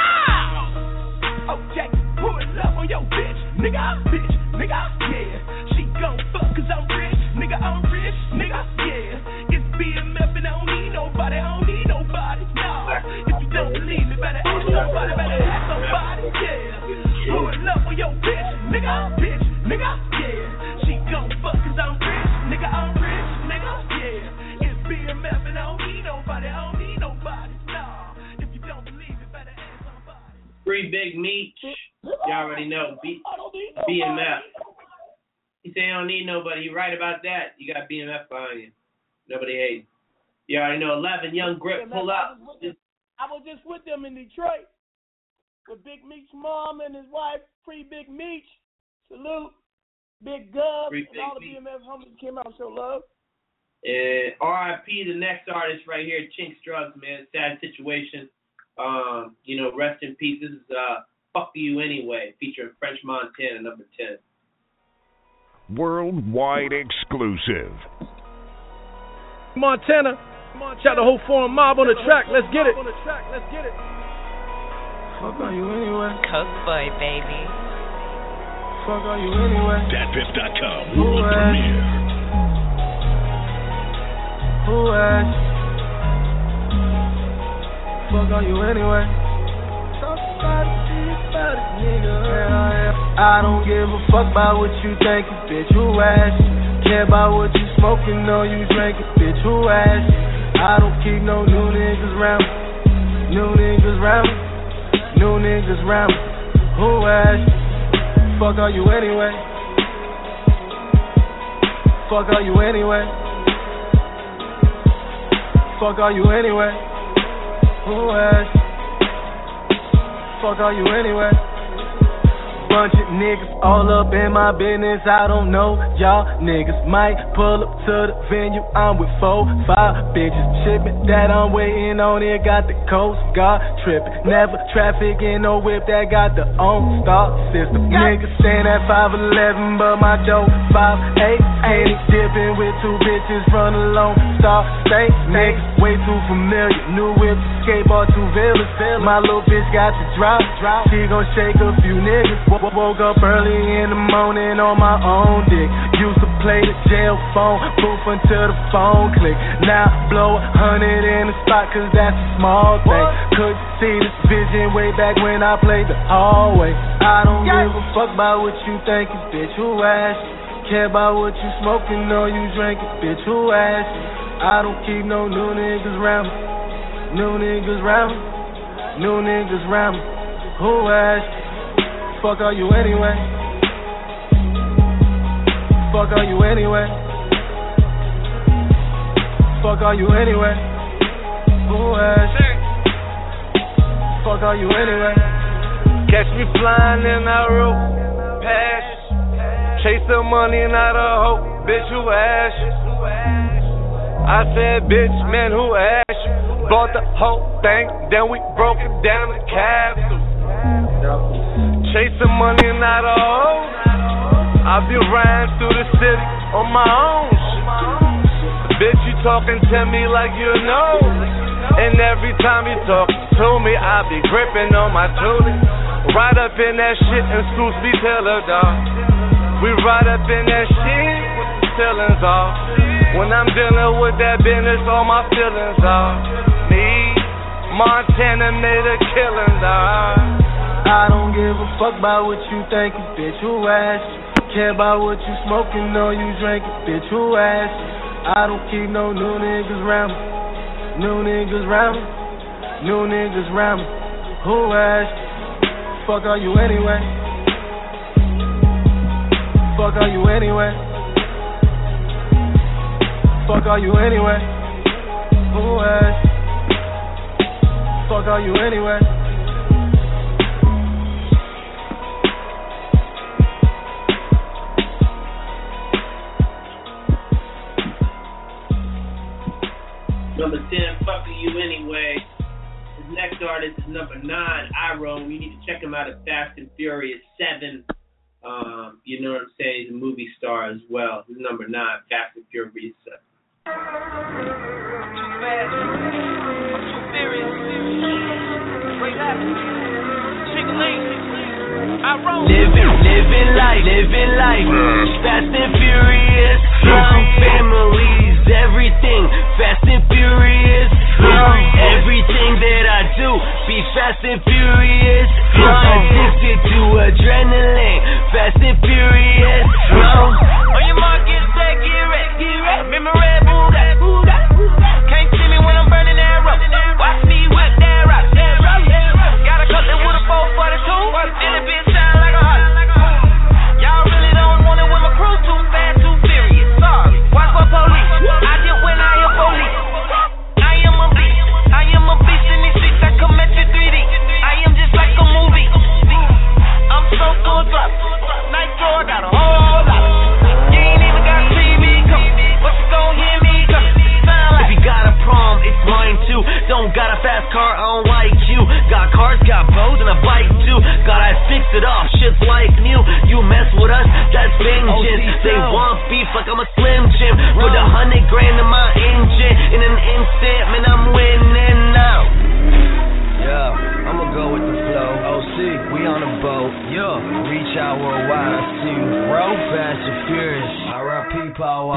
Okay, pull it up on your bitch, nigga, I'm bitch, nigga, yeah. She gon' fuck cause I'm rich, nigga, yeah. It's BMF and I don't need nobody, no. If you don't believe me, better ask somebody, yeah. Pull it up on your bitch, nigga, yeah. She gon' fuck cause I'm rich, nigga, yeah. It's BMF and I don't need nobody, no. If you don't believe me, better ask somebody. Free Big Meech. You already know. BMF. He say you don't need nobody. You right about that. You got BMF behind you. Nobody hates. You already know. 11 Young Grip, pull up. I was just with them in Detroit with Big Meech's mom and his wife, Free Big Meech. Salute. Big Gub. And all the BMF homies came out and show love. And RIP the next artist right here, Chinx Drugz, man. Sad situation. Rest in peace. This is Fuck You Anyway, featuring French Montana, number 10. Worldwide exclusive. Montana. Shout the whole foreign mob on the track. Let's get it. Fuck are you anyway? Coke boy, baby. Fuck are you anyway? DatPiff.com. World premiere. Who asked? Fuck are you anyway? Talk about it, nigga. I don't give a fuck about what you thinkin', bitch. Who asked? Care about what you smoking, or you drinking, bitch. Who asked? I don't keep no new niggas round. New niggas round. Who asked? Fuck are you anyway? Fuck are you anyway? Fuck are you anyway? Who asked? Fuck are you anyway? Bunch of niggas all up in my business, I don't know. Y'all niggas might pull up to the venue. I'm with 4, 5 bitches. Shipment that I'm waiting on, it got the Coast Guard tripping. Never traffic in no whip that got the OnStar system. Niggas stand at 5'11", but my Joe 5'8". Ain't dipping with 2 bitches from the Lone Star State. Niggas way too familiar. New whip, skateboard, 2 villas. My little bitch got the drop. She gon' shake a few niggas. Woke up early in the morning on my own dick. Used to play the jail phone booth until the phone click. Now blow 100 in the spot cause that's a small thing. Couldn't see this vision way back when I played the hallway. I don't give a fuck about what you thinkin', bitch. Who asked? Care about what you smoking or you drinking, bitch. Who asked? I don't keep no new niggas round. New niggas round. Who asked? Fuck are you anyway? Fuck are you anyway? Fuck are you anyway? Who asked? Fuck are you anyway? Catch me flying in that rope, pass. Chase the money, not a hope, bitch, who asked you? I said, bitch, man, who asked you? Bought the whole thing, then we broke it down to capsule. Chasing money, not a hoe. I be riding through the city on my own shit. Bitch, you talking to me like you know. And every time you talk to me, I be gripping on my toolie. Right up in that shit and Scoops be pillar, dog. We right up in that shit with the feelings off. When I'm dealing with that business, all my feelings off. Me, Montana made a killing, dog. I don't give a fuck about what you thinkin', bitch. Who asked? Care about what you smoking or you drinking, bitch. Who asked? I don't keep no new niggas round. Who asked? Fuck are you anyway? Fuck all you anyway. Fuck all you anyway. Ooh, hey. Fuck all you anyway. Number 10, Fucking You Anyway. His next artist is number 9, Iroh. You need to check him out at Fast and Furious 7. You know what I'm saying? He's a movie star as well. He's number 9, Fast and Furious 7. I'm too fast. I'm too furious. Wait, happened. Iroh. Living life. Fast and Furious. Young families, everything. Fast and Furious. Everything that I do, be fast and furious. Addicted to adrenaline. Fast and furious. On your mark, get set, get ready. Remember Red Bull, that. Can't see me when I'm burning that rope. Watch me whip that rock. Got a cousin with a 442. And it bitch shine like a heart. Y'all really don't want it when my crew too fast, too furious. Sorry, watch for police. I just when I hear police. I am a beast in these streets. I come at you 3D. I am just like a movie. I'm so full drop. Nitro, I got a whole lot. You ain't even got TV coming. But you gon' hear me coming. If you got a problem, it's mine too. Don't got a fast car, I don't like you. Got cars, got bows, and a bike too. Gotta fix it off, shit's like new. You mess with us, that's vengeance. They want beef like I'm a Slim Jim. Put $100 grand in my engine. In an instant, man, I'm winning now. Yeah, I'ma go with the flow. OC, we on a boat. Yeah, reach out worldwide. I see you, bro. Fast and furious. R.I.P. Power.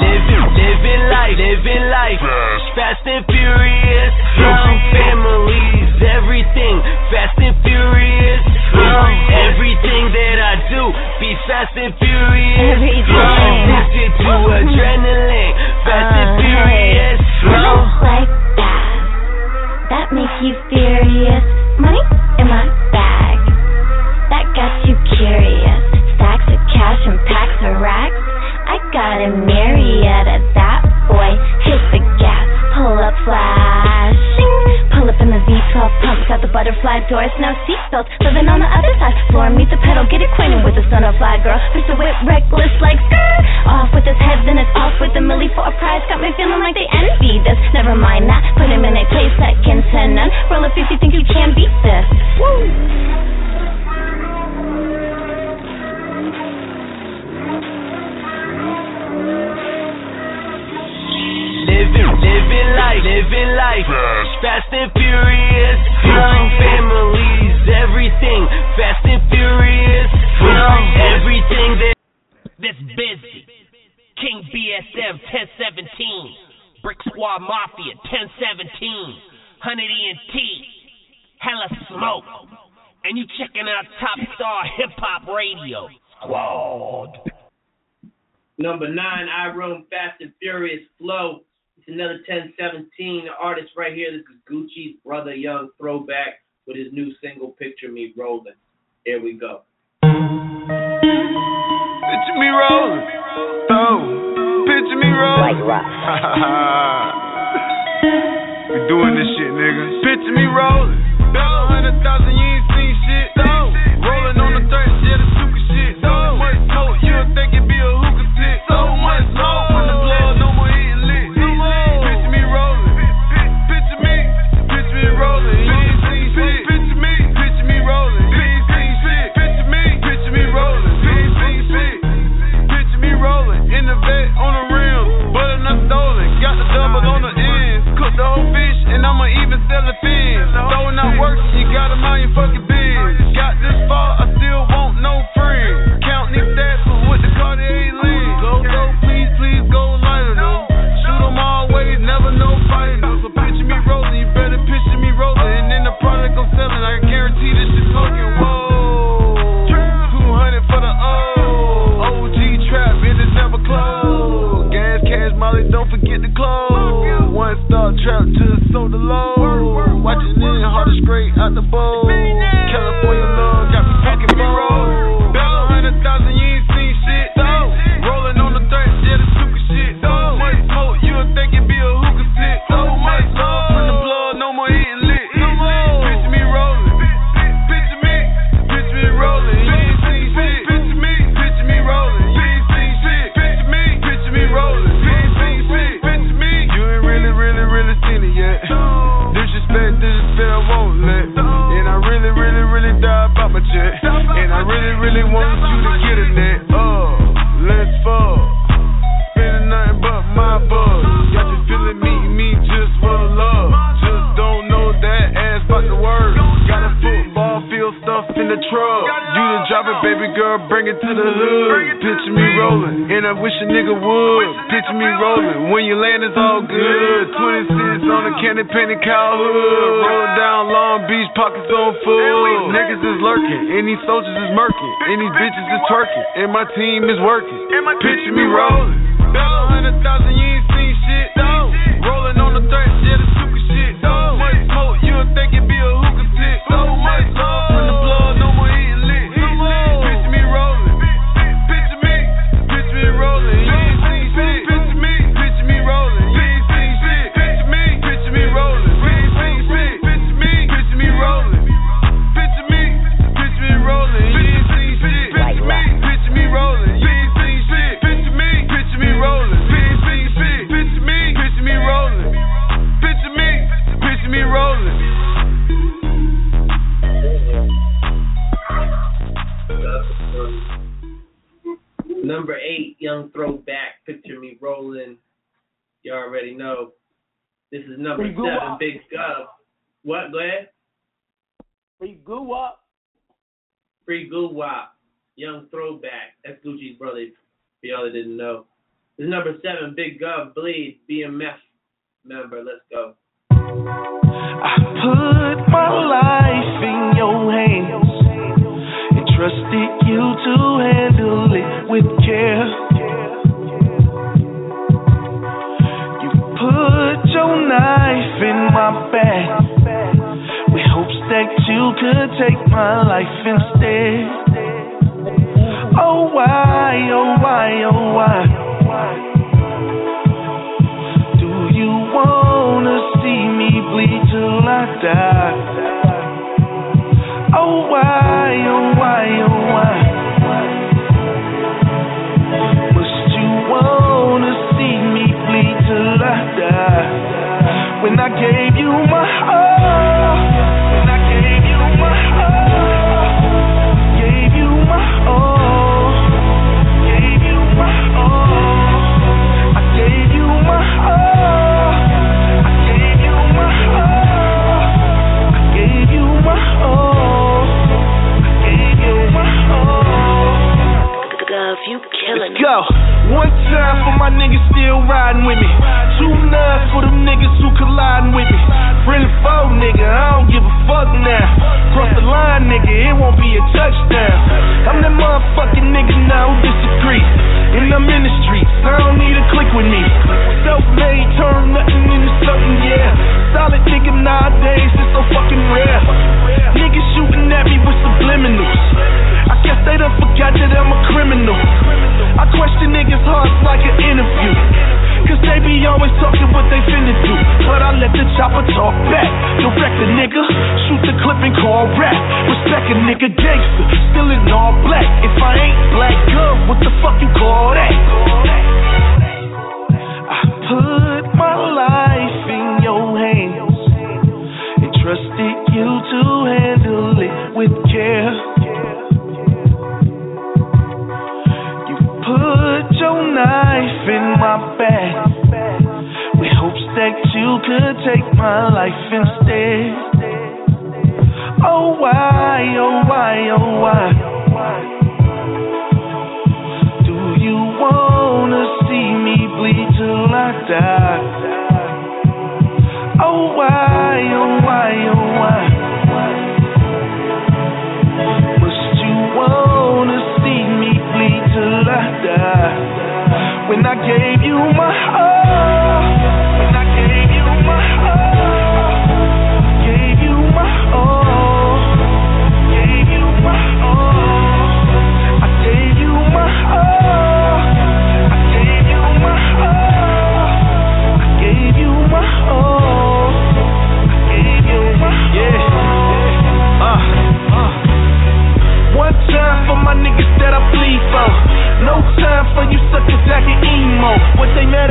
Living life. Fast and furious. Young families, everything. Fast and furious. Everything that I do, be fast and furious. Addicted to adrenaline. Fast and furious. Just like that. That makes you furious. Money in my bag. That got you curious. Stacks of cash and packs of racks. I got a myriad of that, boy. Hit the gas, pull up flashing. Pull up in the V12 pumps out the butterfly doors. No seatbelts, living on the other side. Floor, meet the pedal, get acquainted with the son of fly girl. Mr. Whip, reckless like off with his head, then it's off with the milli for a prize. Got me feeling like they envy this. Never mind that, put him in a place second to none. Roll a 50, think you can beat this. Woo! Living life, fast and furious. Young families, everything. Fast and furious. Everything that's busy. King BSM 1017. Brick Squad Mafia 1017. 100 ENT. Hella Smoke. And you checking out Top Star Hip Hop Radio. Squad. Number 9, Iroh, Fast and Furious Flow. It's another 1017. The artist right here, this is Gucci's Brother Young Throwback with his new single, Picture Me Rolling. Here we go. Picture me rolling. Oh, picture me rolling. Like rock. We doing this shit, nigga. Picture me rolling. 100,000, you ain't seen shit. Rolling on the dirt, yeah, the super shit. So much smoke, you don't think it be a hookah tit. So much smoke when the blood, no more hitting lit. Picture me rolling. Picture me rolling. You ain't seen shit. Picture me rolling. You ain't seen shit. Picture me rolling. You ain't seen shit. Picture me rolling. In the vet, on the rim, butter not stolen. Got the double on the ends. Cook the whole fish, and I'ma even sell the fins. Throwing out work, you gotta mind your fucking biz. Got this far, I still want no friends. Count these stats with the Cartier lens. Go, please go lighter though. Shoot them all ways, never no fighting though. So picture me rolling, you better picture me rolling. And then the product I'm selling, I guarantee this shit smoking. Whoa, 200 for the OG trap, and it's never closed. Gas, cash, Molly, don't forget the clothes. One star trap to the soda low. Watching in, hard to straight out the bowl. California love got me talking bold. 100,000, you ain't seen shit. baby girl, bring it to the hood. Picture me rolling, and I wish a nigga would. Picture me rolling, when you land it's all good. 26 on a candy painted cow hood. Roll down Long Beach, pockets on full. Niggas is lurking, and these soldiers is murking, and these bitches is twerking, and my team is working. Picture me rolling. Bell 100,000, you ain't seen shit. Rolling on the threat, yeah, the super shit. So much smoke, you would think it be a hookah stick. So much love in the blood, no more eating lit. Picture me rolling. Picture me rolling. You ain't seen shit. Picture me rolling. You ain't seen shit. Picture me rolling. You ain't seen shit. Picture me rolling. Picture me rolling. You ain't seen shit. Picture me rolling. You ain't seen shit. Picture me rolling. You ain't seen shit. Picture me rolling. Picture me rolling. Number 8, Young Throwback, Picture Me Rolling. You already know. This is number 7, Big Gov. What? Go ahead. Free Goo Wop. Free Goo Wop. Young Throwback. That's Gucci's brother, for y'all that didn't know. This is number 7, Big Gov, Bleed, BMF member. Let's go. I put my life in your hands and trusted you to handle it with care. You put your knife in my back with hopes that you could take my life instead. Oh why, oh why, oh why? Do you wanna see me bleed till I die? Oh why, oh why, oh why? Must you wanna see me bleed till I die? When I gave you my all, when I gave you my all, gave you my all, gave you my all, I gave you my all, I gave you my all, I gave you my all, I gave you my all. Gov, you killing me. Let's go. One time for my niggas still riding with me. 2 9 for them niggas who colliding with me. Really 4 nigga, I don't give a fuck now. Cross the line, nigga, it won't be a touchdown. I'm that motherfucking nigga now who disagrees. And I'm in the streets, I don't need a click with me. Self-made, turn nothing into something, yeah. Solid nigga nowadays, it's so fucking rare. Niggas shooting at me with subliminals. I guess they done forgot that I'm a criminal. I question niggas' hearts like an interview, cause they be always talking what they finna do. But I let the chopper talk back. Direct a nigga, shoot the clip and call rap. Respect a nigga gangster, still in all black. If I ain't black good, what the fuck you call that? I put my life in your hands and trusted you to handle it with care. Put your knife in my back with hopes that you could take my life instead. Oh why, oh why, oh why? Do you wanna see me bleed till I die? Oh why, oh why, oh why? Must you wanna see me bleed till I die? When I gave you my all, when I gave you my all, gave you my all, gave you my all, I gave you my all, I gave you my all, I gave you my all, I gave you my all. One time for my niggas that I bleed for. No time for you suckers acting emo. What they mad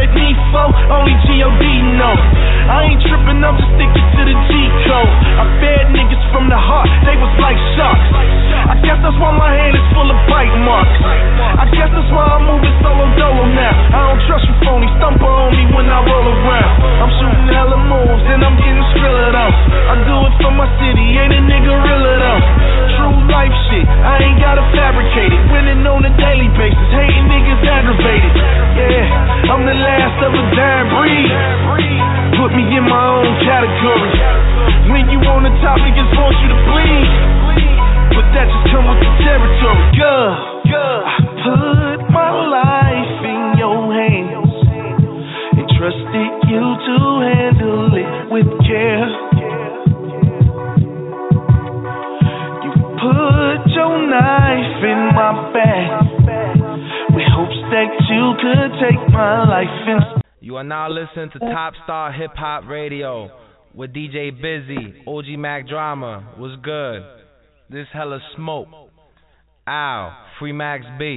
trusted you to handle it with care. You put your knife in my back with hopes that you could take my life and... You are now listening to Top Star Hip Hop Radio with DJ Busy, OG Mac Drama. What's good? This hella smoke. Ow, Free Max B.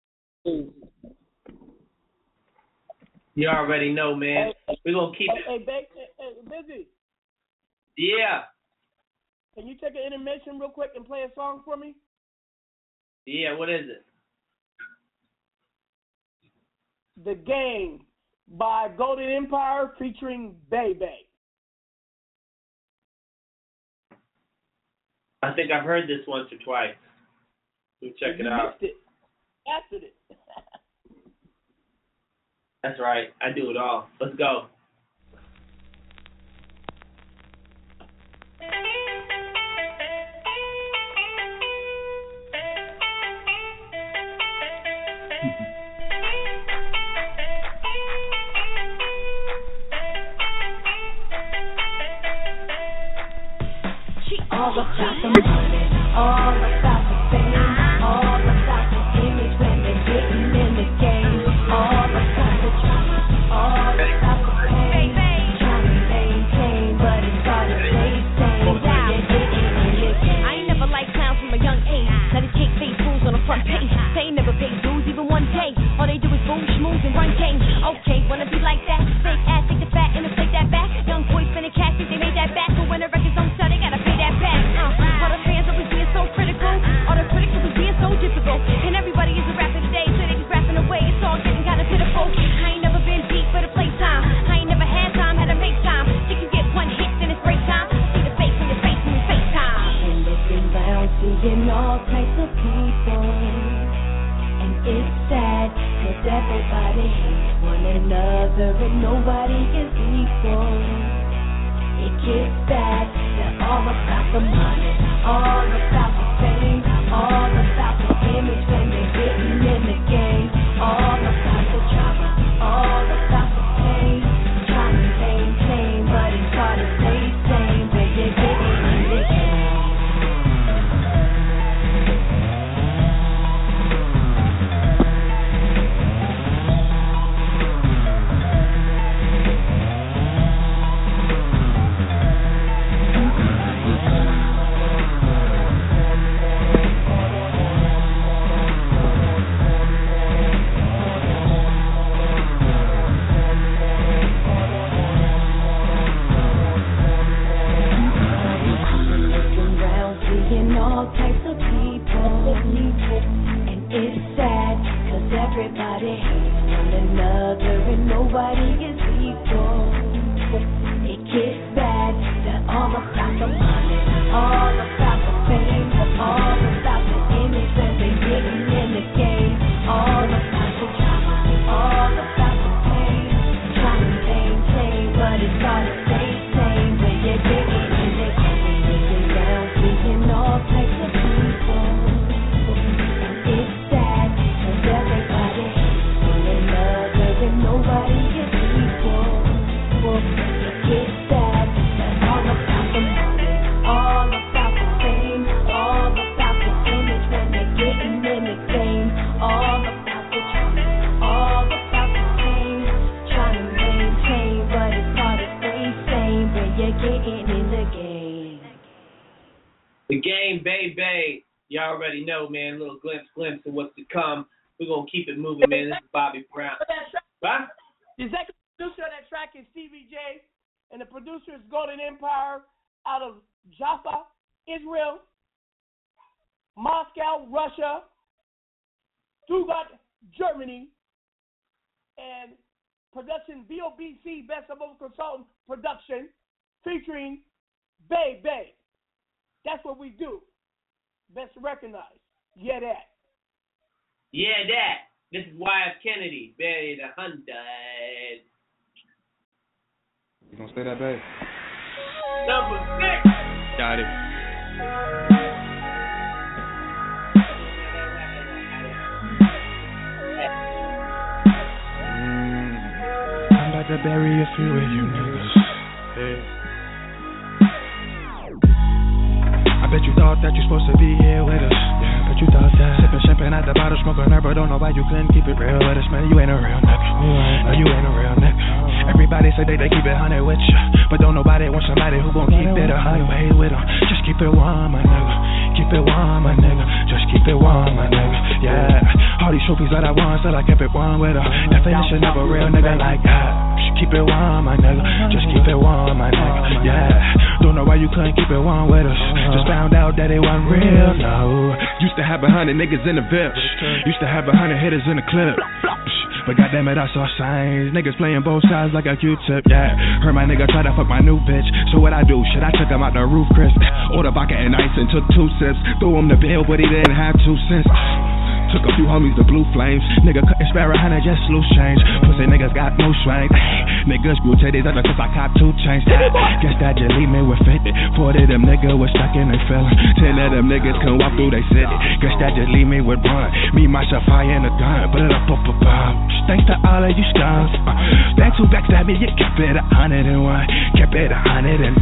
You already know, man. We're going to keep it. Hey, Busy. Yeah. Can you take an intermission real quick and play a song for me? Yeah, what is it? The Game by Golden Empire featuring Bay Bay. I think I've heard this once or twice. We'll check it out. Missed it. After it. That's right. I do it all. Let's go. All about the money, all about the fame, all about the image when they're getting in the game, all about the drama, all about the pain, trying to maintain, but it's hard to stay sane. I ain't never liked clowns from a young age. Now they take fake fools on the front page. They ain't never paid dues even one day. All they do is boom, schmooze, and run games. Okay, wanna be like that? Fake ass, take the fat and inflate that back. Young boys spinning cash, think they made that back, but when the records don't sell, they gotta pay that back. All the fans always being so critical, all the critics always being so difficult, and everybody is a rapper today, so they just rapping away. It's all getting kinda pitiful. I ain't never been deep for the playtime. I ain't never had time, had to make time. You can get one hit, then it's break time. See the face on your face when you FaceTime. Been looking around, seeing all types of people, and it's sad, 'cause everybody hates one another, and nobody is equal. It gets bad, they're all about the money, all about the fame, all about the image when they're getting in the game, all about the drama, all about the pain, trying to maintain, but it's hard to stay sane when you're getting in the game. All types of people, and it's sad, 'cause everybody hates one another, and nobody is equal. It gets bad, they're all about the money, all about the fame, all about the image when they're getting in the game, all about the drama, all about the pain, trying to maintain, but it's hard to stay sane when you're getting in the game, looking down, seeing all types of people, and it's sad, 'cause everybody hates one another, and nobody is equal. It gets sad, they're all about the money, all about the fame, all about the image when they're getting in the game, all about the drama, all about the pain, trying to maintain, but it's hard to stay sane when you're getting in the game. The Game, baby. Y'all already know, man. A little glimpse of what's to come. We're going to keep it moving, man. This is Bobby Brown. What? The executive producer of that track is Stevie J, and the producer is Golden Empire out of Jaffa, Israel, Moscow, Russia, Stuttgart, Germany, and production BOBC, Best of Vocal Consultant Production, featuring Bay Bay. That's what we do. Best recognized. Yeah, that. Yeah, that. This is YF Kennedy, Barry the 100. You gonna say that, babe? Number 6. Got it. to bury a few of you niggas. I bet you thought that you're supposed to be here with us. Yeah, I bet you thought that. Sipping champagne at the bottle, smoking herb, but don't know why you couldn't keep it real with us, man. You ain't a real nigga. No, you ain't a real nigga. Everybody say they keep it 100 with you, but don't nobody want somebody who gon' keep it 100 way with them. Just keep it warm, my nigga. Keep it warm, my nigga. Just keep it warm, my nigga. Yeah. All these trophies that I won, still I kept it warm with her. Definition of a real nigga like that. Keep it warm, my nigga. Just keep it warm, my nigga. Yeah. Don't know why you couldn't keep it warm with us. Just found out that it wasn't real, no. Used to have 100 niggas in the VIP. Used to have 100 hitters in the clip. But goddamn it, I saw signs. Niggas playing both sides like a Q-tip, yeah. Heard my nigga try to fuck my new bitch. So what I do? Shit, I took him out the roof, Chris. Ordered vodka and ice and took 2 sips. Threw him the bill, but he didn't have 2 cents. Took a few homies to Blue Flames. Nigga couldn't spare 100, just loose change. Pussy niggas got no swing. Niggas grew titties ever since I caught 2 chains. Guess that just leave me with 50. 40 them niggas was stuck in they feeling. 10 of them niggas couldn't walk through they city. Guess that just leave me with 1. Me, myself, fire and a gun. Put it up, up, up, up. Thanks to all of you scums. Thanks who backstab me, you kept it 101. Kept it 101,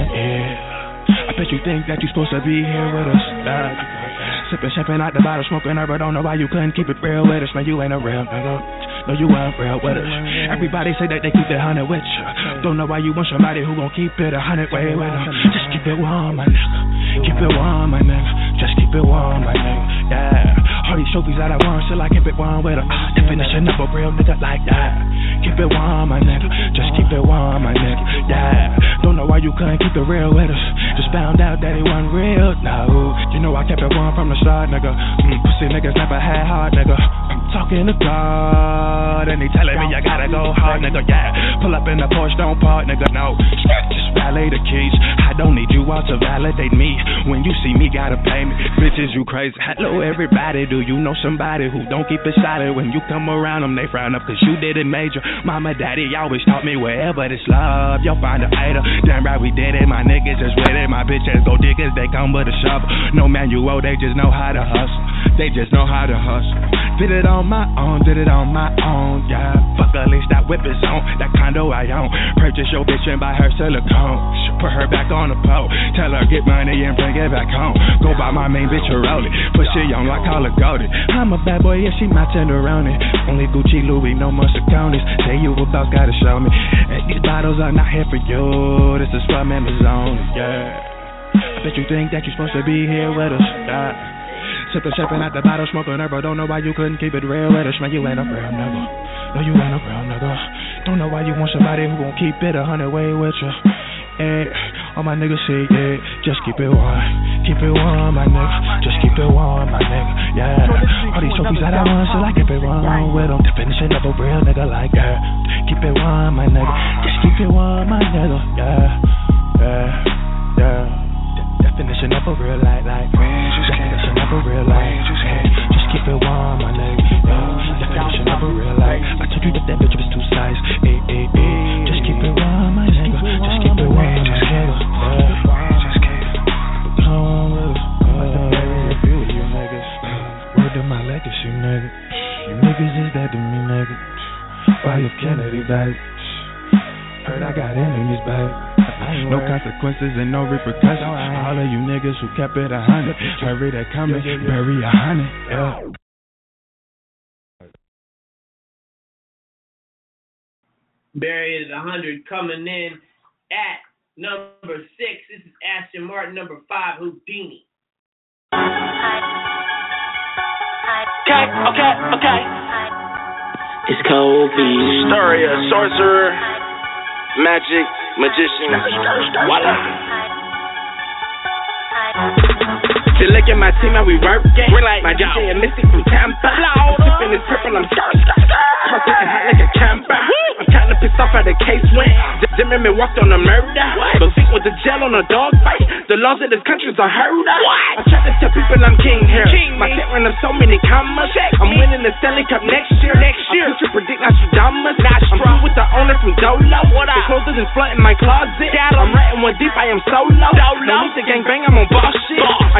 yeah. I bet you think that you supposed to be here with us. Sipping champagne out the bottle, smoking herb, but don't know why you couldn't keep it real with us. Man, you ain't a real nigga. No, you ain't real with us. Everybody say that they keep it 100 with you. Don't know why you want somebody who gon' keep it 100 way with them. Just keep it warm, my nigga. Keep it warm, my nigga. Just keep it warm, my nigga. Yeah. All these trophies that I won, still I keep it warm with them. Definition of a real nigga like that. Keep it warm, my nigga. Just keep it warm, my nigga. Yeah. Don't know why you couldn't keep it real with us. Just found out that it wasn't real. No. You know I kept it warm from the start, nigga. Pussy niggas never had hard, nigga. I'm talking to God, and he telling me I gotta go hard, nigga. Yeah. Pull up in the Porsche, don't park, nigga. No. Just valet the keys. I don't need you all to validate me. When you see me, gotta pay me. Bitches, you crazy. Hello, everybody. Do you know somebody who don't keep it solid? When you come around them, they frown up cause you did it major. Mama, daddy always taught me wherever it's love, you'll find a hater. Damn right, we did it. My niggas just with it. My bitches go diggers, they come with a shovel. No manual, they just know how to hustle. They just know how to hustle. Did it on my own, did it on my own, yeah. Fuck at least that whip is on, that condo I own. Purchase your bitch and buy her silicone. Put her back on the pole. Tell her get money and bring it back home. Go buy my main bitch a rollie. Put shit on like call it goldie. I'm a bad boy, yeah, she my tenderoni. Only Gucci, Louis, no more Saucony's. Say you a boss, gotta show me. And these bottles are not here for you. This is for members only, yeah. I bet you think that you're supposed to be here with us, yeah. Sipping champagne at the bottle, smoking herb, but don't know why you couldn't keep it real with us. Man, you ain't a real nigga. No, you ain't a real nigga. Don't know why you want somebody who gon' keep it 100 way with you. Yeah, all my niggas say, yeah, just keep it warm. Keep it warm, my nigga. Just keep it warm, my nigga. Yeah, all these trophies that I want, so I keep it warm with them. Definition of a real nigga like that. Keep it warm, my nigga. Just keep it warm, my nigga. Yeah, yeah, yeah. Definition of a real life, like definition of a real life. Just keep it warm, my nigga. Definition of a real life. I told you that bitch was 2 sides. Just keep it warm, my nigga. Just keep it warm, my nigga. Just keep it warm with us. You niggas. Word to my legacy, nigga. You niggas is dead to me, nigga. Why you Kennedy back? Heard I got enemies back. No consequences and no repercussions. All of you niggas who kept it 100, hurry they coming, bury 100. Yeah. Bury it at 100, coming in at number 6. This is Aston Martin, number 5, Houdini. Okay. It's Kobe. Hysteria, sorcerer, magic, magician, voila. They look at my team and we working. My DJ and Mystic from Tampa. Sipping this purple, I'm sitting hot like a camper. I'm kinda pissed off how the case went. Zimmerman walked on a murder. But Vic went to jail on a dog fight. The laws of this country's unheard of. I try to tell people I'm king here. My cat ran up so many commas. I'm winning the Stanley Cup next year. I future predict Nostradamus. I'm through with the owner from Dolo. The clothes is flooding my closet. I'm writing one deep, I am solo. No need to gangbang, I'm on boss shit. I give you one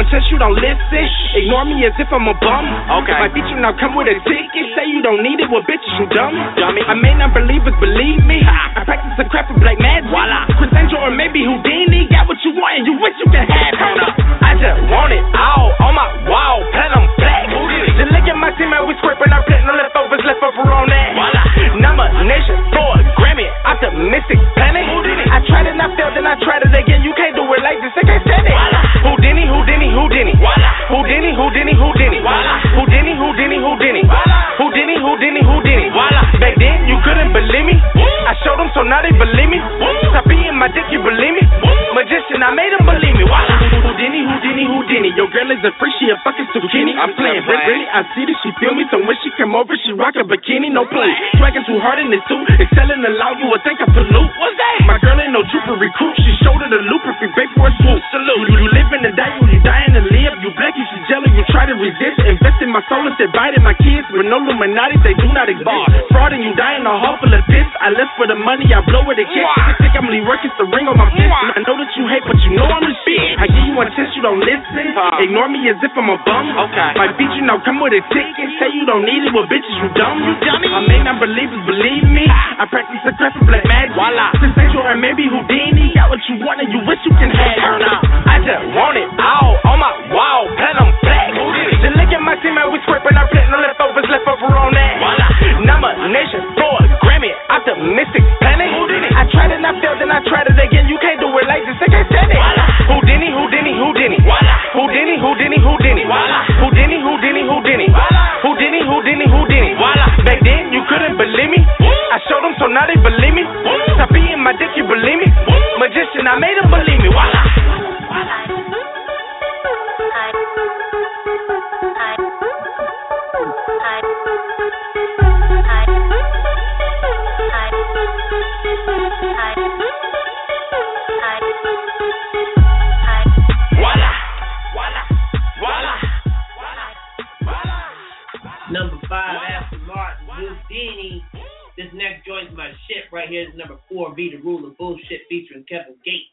test, you don't listen. Ignore me as if I'm a bum. Okay. My beat you now come with a ticket. Say you don't need it, well bitches you dumb. Dummy. I may not believe it, believe me. I practice the crap of black magic. Voila. Chris Angel or maybe Houdini. Got what you want and you wish you could have. Hold up. I just want it all on my wall. Platinum black. Just look at my team and we scraping our platinum leftovers left over on that. Voila. Nomination for a Grammy. Optimistic planet. I tried it and I failed and I tried it again. You can't do it like this, I can't stand it. Houdini, Houdini, Houdini. Houdini, Houdini, Houdini. Houdini, Houdini, Houdini. Houdini, Houdini, Houdini. Back then you couldn't believe me. I showed them so now they believe me. Stop being my dick, you believe me. Magician, I made them believe me. Houdini, Houdini, Houdini. Your girl is a freak, she a fucking zucchini. I'm playing really, I see that she feel me. So when she come over, she rock a bikini, no play. Swagging too hard in the suit, excelling the loud, you would think I pollute. What's that? My girl ain't no trooper recruit. She showed her the loop if you beg for a swoop. Salute. You live in the die, you dying to live. You black, you should jelly, you try to resist. Invest in my soul instead biting my kids. With no Illuminati, they do not exist. Fraud and you die in a hall full of piss. I left for the money, I blow it again. You think I'm Lee Work, it's the ring on my fist. I know that you hate, but you know I'm the shit. I give you one chance, you don't listen. Ignore me as if I'm a bum. Okay. My beat you now come with a ticket. Say you don't need it, well bitches you dumb. You dummy. I may not believe it, believe me. I practice the craft of black magic. Voila. Chris Angel or maybe Houdini. Got what you want and you wish you can have. Turn up. I just want it all on my wall. Platinum black. Just look at my team and we scraping our platinum leftovers left over on that. Voila. Nomination for a Grammy. Optimistic planet. I tried it and I failed and I tried it again. You can't do it like this, I can't stand it. Houdini, Houdini, Houdini. Houdini, Houdini, Houdini. Houdini, Houdini, Houdini. Houdini, Houdini, Houdini. Back then you couldn't believe me. I showed them so now they believe me. Stop being my dick, you believe me. Magician, I made them believe me. Number 5, Aston Martin, Houdini. This next joint's my shit right here. Is number 4, V, The Rule of Bullshit, featuring Kevin Gates.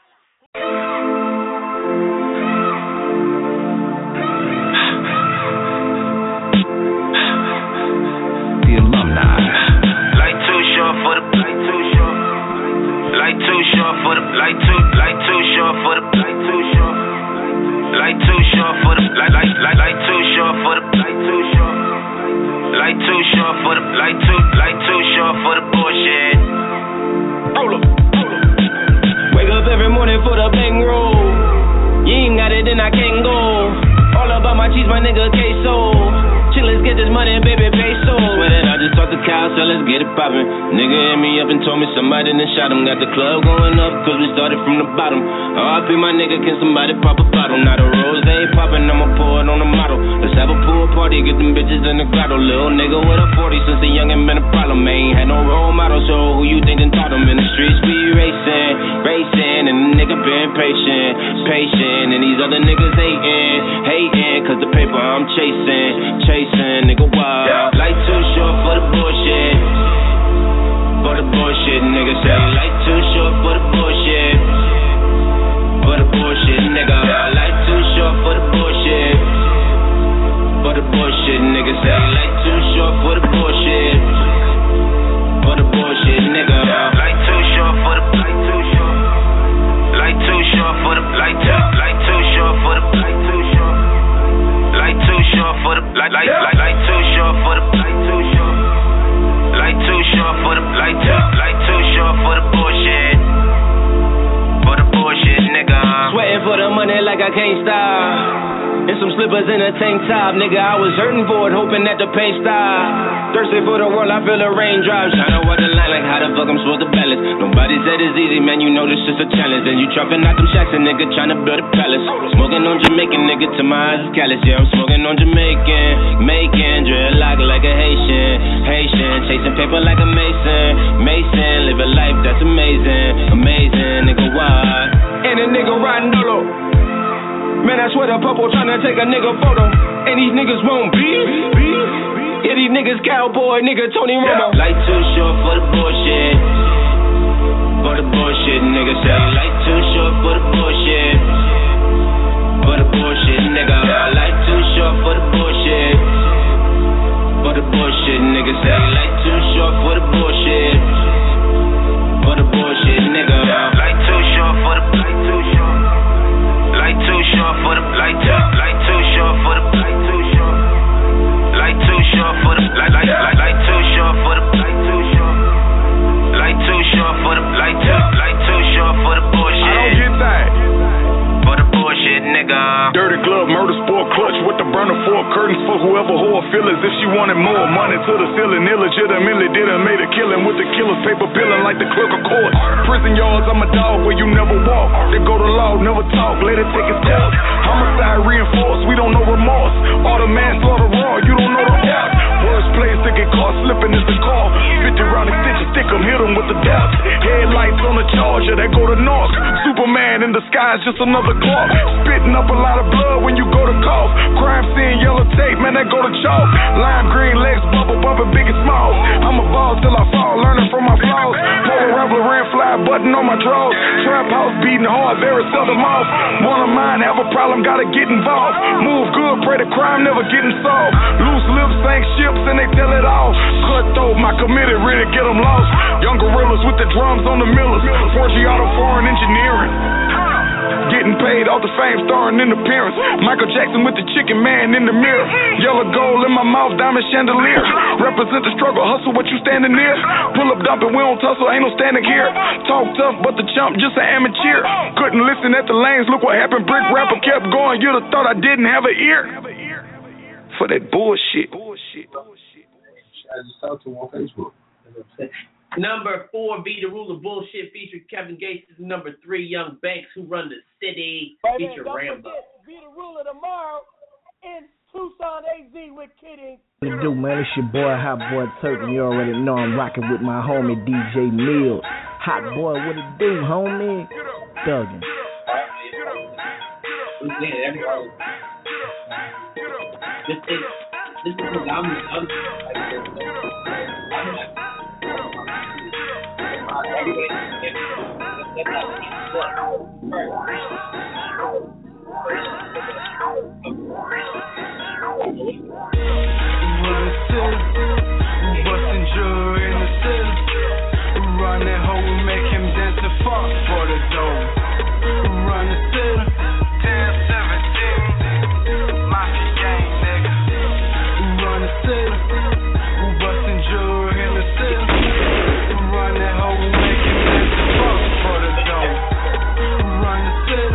The alumni. Light too short for the light too short. Light too short for the light too short for the light too short. Light too short for the light too short for the light too short. Light too short for the light too short for the bullshit. Roll up. Wake up every morning for the bang roll. You ain't got it, then I can't go. All about my cheese, my nigga queso. Chill, let's get this money, baby, peso. Swear that I just talked to Kyle, so let's get it poppin'. Nigga hit me up and told me somebody done shot him. Got the club going up, cause we started from the bottom. RIP my nigga, can somebody pop a bottle? Now the rose, they ain't poppin', I'ma pour it on the model. Let's have a pool party, get them bitches in the grotto. Little nigga with a 40 since a youngin' been a problem. Ain't had no role model, so who you think done taught him? In the streets we racing, and the nigga been patient. And these other niggas hating, cause the paper I'm chasing, nigga wild. Light too short for the bullshit. For the bullshit, nigga say light too short for the bullshit. For the bullshit, nigga. Light too short for the bullshit. For the bullshit, nigga say light too short for the bullshit. For the bullshit, nigga. Light too short for the light too short. Light too short for the light too short for the light too short. Light too short for the light too short for the light too short. Light too short for the light too short for the bullshit. For the bullshit, nigga. Sweating for the money like I can't stop. And some slippers in a tank top, nigga. I was hurting for it, hoping that the pain stop. Thirsty for the world, I feel the raindrops. Tryna walk the line like how the fuck I'm supposed to balance. Nobody said it's easy, man. You know this is a challenge. And you dropping out them shacks, and nigga tryna build a palace. Smoking on Jamaican, nigga, till my eyes callous. Yeah, I'm smoking on Jamaican, making dreadlock like a Haitian, chasing paper like a Mason, live a life that's amazing, nigga. Why? And a nigga riding dolo. Man, I swear the purple tryna take a nigga photo. And these niggas won't beef. Yeah, these niggas cowboy, nigga Tony Romo. Light too short for the bullshit. For the bullshit, nigga say light too short for the bullshit. For the bullshit. for curtains for whoever whore feel as if she wanted more money to the ceiling. Illegitimately didn't made a killing with the killer's paper peeling like the clerk of court. Prison yards, I'm a dog where you never walk. They go to law, never talk, let it take its course. Homicide reinforced, we don't know remorse. All the manslaughter raw, you don't know the depth. Worst place to get caught slipping is the call. 50 round extension, stick 'em, hit 'em with the depth. Headlights on the Charger, that go to north. Superman in the sky is just another clock. Spitting up a lot of blood when you go to cough. Crime scene, yellow tape, man, that go to chalk. Lime green legs, bubble bumping big and small. I'm a ball till I fall, learning from my flaws. Polar Rambler ran fly, button on my drawers. Trap house beating hard, very seldom off. One of mine have a problem, gotta get involved. Move good, pray the crime never getting solved. Loose lips, sink ships, and they tell it all. Cutthroat, my committed, ready to get them lost. Young gorillas with the drums on the millers. 4G Auto Foreign Engineering. Getting paid off the fame, starring in appearance. Michael Jackson with the chicken man in the mirror. Yellow gold in my mouth, diamond chandelier. Represent the struggle, hustle what you standing near. Pull up dumping, we don't tussle, ain't no standing here. Talk tough, but the chump just an amateur. Couldn't listen at the lanes, look what happened. Brick rapper kept going, you'd have thought I didn't have an ear. For that bullshit. I just talked to him on Facebook. Number 4, Be the Ruler Bullshit featuring Kevin Gates. Number 3, Young Banks, Who Run the City, feature Rambo. Be the Ruler tomorrow in Tucson, AZ with Kidding. What it do, man? It's your boy, Hot Boy Turk, and you already know I'm rocking with my homie DJ Mills. Hot Boy, what it do, homie? Thuggin'. This is I'm bustin' jewelry in the city. Run that hoe, make him dance to fuck for the dough. Run the city, 10-17, Mafia gang, nigga. Run the city, bustin' jewelry in the city. Run that hoe, make him dance to fuck for the dough. Run the city,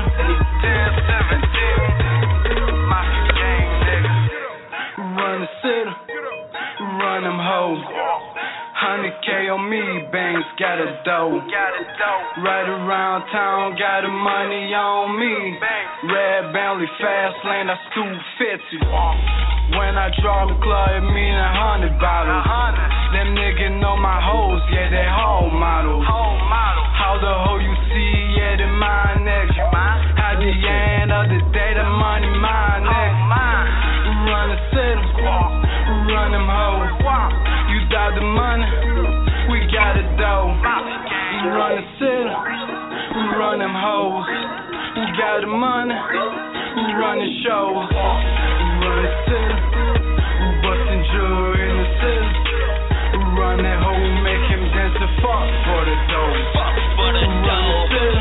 10-17, Mafia gang, nigga. Run the city, run them hoes. 100K on me, banks got a dough. Right around town, got the money on me. Red Bentley, fast lane, I stoop 50. When I draw the club, it mean 100 bottles. Them niggas know my hoes, yeah, they whole models. How the hoe you see, yeah, they my nigga. At the end of the day, the money my nigga. Run the city, run them hoes. You doubt the money, we got it though. Run the city, run them hoes. Who got the money, who run the shows. Run the city, bustin' jewelry in the city. Run that hoe, make him dance to fuck for the dough. Fuck for the dough. Run the city,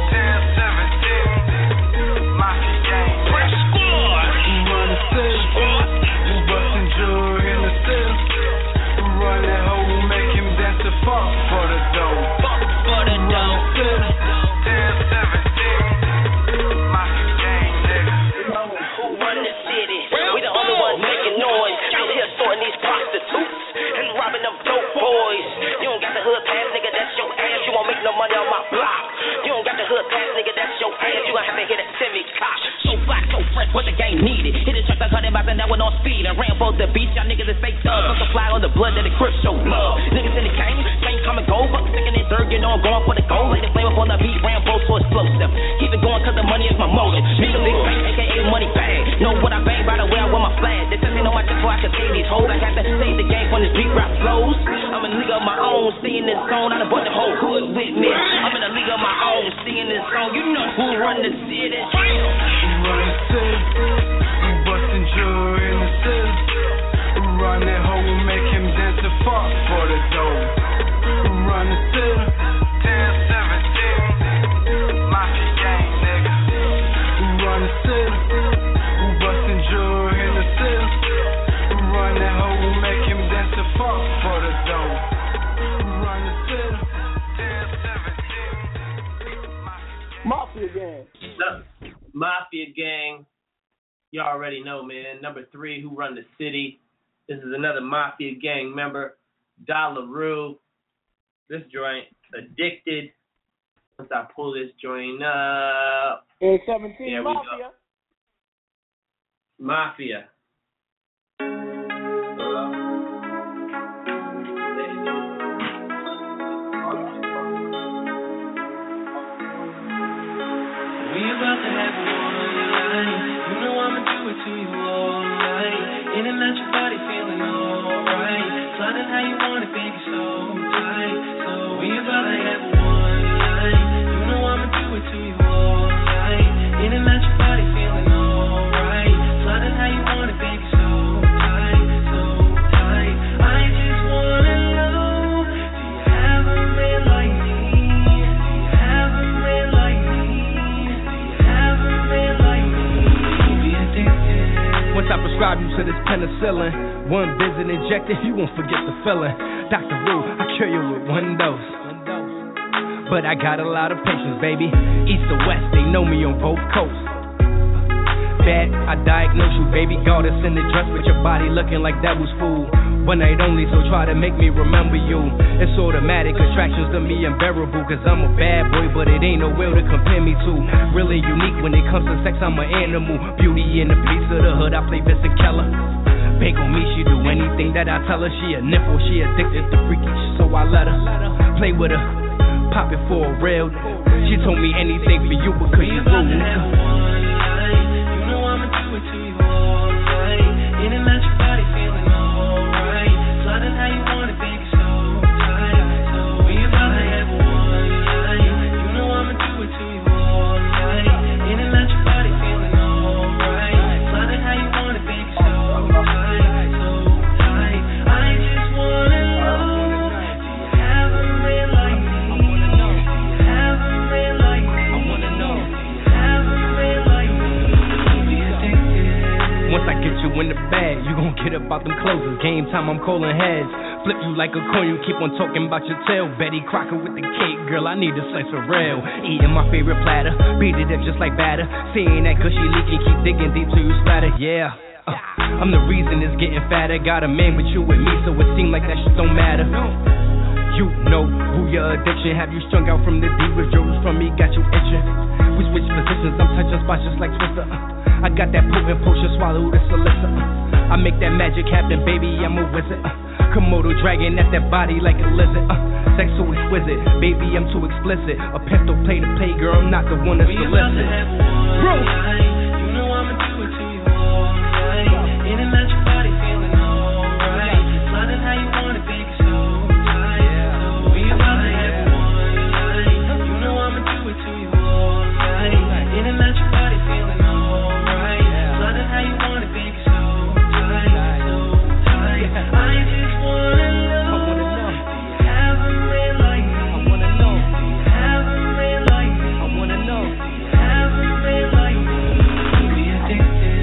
10-17, Mafia gang. Press squad. Run the city, bustin' jewelry in the city. Run that hoe, make him dance to fuck for the dough. Fuck for the dough. Run the city, 10-17, Mafia gang, nigga. Who run the city? We the only ones making noise. Out here sorting these prostitutes and robbing them dope boys. You don't got the hood pass, nigga, that's your ass. You won't make no money on my block. You don't got the hood pass, nigga, that's your ass. You gon' have to hit a semi-cock. So black, so fresh, what the game needed. Hit a truck 100 miles an hour on speed and ran for the beach. Y'all niggas is fake thugs. Fuck the fly on the blood that the Crips show love. Niggas in the game, same come and go. Fuck second and third, you know I'm going for the goal. Like the flame up on the beat, Rambo so explosive. Keep it going cause the money is my motive. Nigga big bank, aka money bag. Know what I bang by the way I wear my flag. They tell me no my just so I can save these hoes. I have to save the game from this beat rap flows. I'm in a league of my own, seeing this zone. I done brought the whole hood with me. I'm in a league of my own, seeing this zone. You know who run the city. Run the city, bustin' jewelry in the city. Run that hoe, make him dance to fuck for the dough. Run the city, 10-17, Mafia gang, nigga. Run the city, bustin' jewelry in the city. Run that hoe, make him dance to fuck for the dough. Run the city, 10-17, Mafia gang. Mafia gang. You already know, man. Number 3, Who Run the City. This is another Mafia gang member, Dollar Rue. This joint, Addicted. Once I pull this joint up. It's 17 there Mafia. Mafia. We about to have one night. You know I'ma do it to you all night. In and out your body feeling alright. Sliding how you want it, baby, so tight. So we about to have one night. You know I'ma do it to you all night. In and out your body feeling alright. Sliding how you want it, baby, so tight, so tight. I just wanna know, do you have a man like me? Do you have a man like me? Once I prescribe you to this penicillin, one visit injected, you won't forget the feeling. Dr. Rue, I cure you with one dose. But I got a lot of patience, baby. East or west, they know me on both coasts. Bad, I diagnose you, baby. Goddess in the dress with your body looking like devil's food. One night only, so try to make me remember you. It's automatic, attractions to me unbearable. Cause I'm a bad boy, but it ain't no will to compare me to. Really unique when it comes to sex, I'm an animal. Beauty in the piece of the hood, I play Vincent Keller. Bank on me, she do anything that I tell her. She a nipple, she addicted to freaky, so I let her play with her, pop it for a real. She told me anything for you because you rule. I'ma do it to you all night. In and out your body feeling alright. Sliding how you want it, baby, so tight. So we about to have one night. You know I'ma do it to you all night. In and out your body feeling alright. Sliding how you want it, baby, so tight, so tight. I just wanna know, do you have a man like me? Do you have a man like me? I wanna know, do you have a man like me? Once I get you in the bag, you gon' get up out them clothes. It's game time, I'm calling heads. Flip you like a coin, you keep on talking about your tail. Betty Crocker with the cake, girl, I need a slice of rail. Eating my favorite platter, beat it up just like batter. Seeing that gushy leaking, keep digging deep till you splatter, yeah. I'm the reason it's getting fatter. Got a man with you with me, so it seem like that shit don't matter. You know who your addiction. Have you strung out from the deep withdrawals from me, got you itching. We switch positions, I'm touching spots just like Twister. I got that potent potion, swallow this elixir. I make that magic happen, baby, I'm a wizard. Komodo dragon at that body like a lizard. Sex so exquisite, baby, I'm too explicit. A pistol play to play, girl, I'm not the one to solicit. Bro, you know I'ma do it to you all night. In and out your body feeling alright. Sliding how you want it, baby, so tight. So we about to have one night. You know I'ma do it to you all night. In and out your body feeling alright. Sliding how you want it, baby, so tight, so tight. I just wanna know, do you have a man like me? I wanna know, do you have a man like me? I wanna know, do you have a man like me? Be addicted.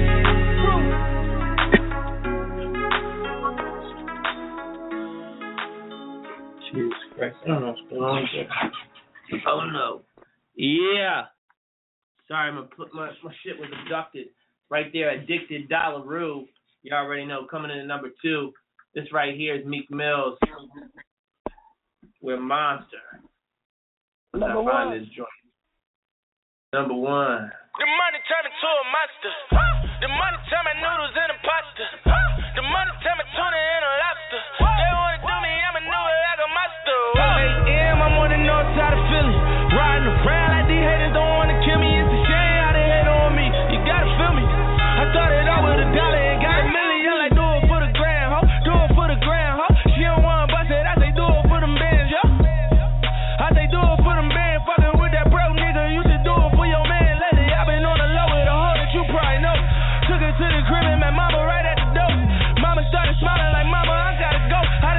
Jesus Christ, I don't know what's going on here. Oh no. Yeah. Sorry, my shit was abducted. Right there, Addicted, Dollar Rue. You already know, coming in at number 2. This right here is Meek Mills. We're Monster. Number 1. This joint. Number 1. The money turned into a monster. The money turned my noodles into pasta. The money turned my tuna into lobster. They wanna do me, I'ma know it like a monster. 8 AM, I'm on the north side of Philly. Riding around like these haters don't wanna kill me. It's a shame how they hate on me. You gotta feel me. I started out with $1 and got $1 million. Like do it for the gram, ho. Do it for the gram, ho. She don't wanna bust it. I say do it for them bands, yo. I say do it for them bands. Fucking with that broke nigga. You should do it for your man lately. I been on the low with a hoe that you probably know. Took her to the crib and met mama right at the door. Mama started smiling like mama, I gotta go. I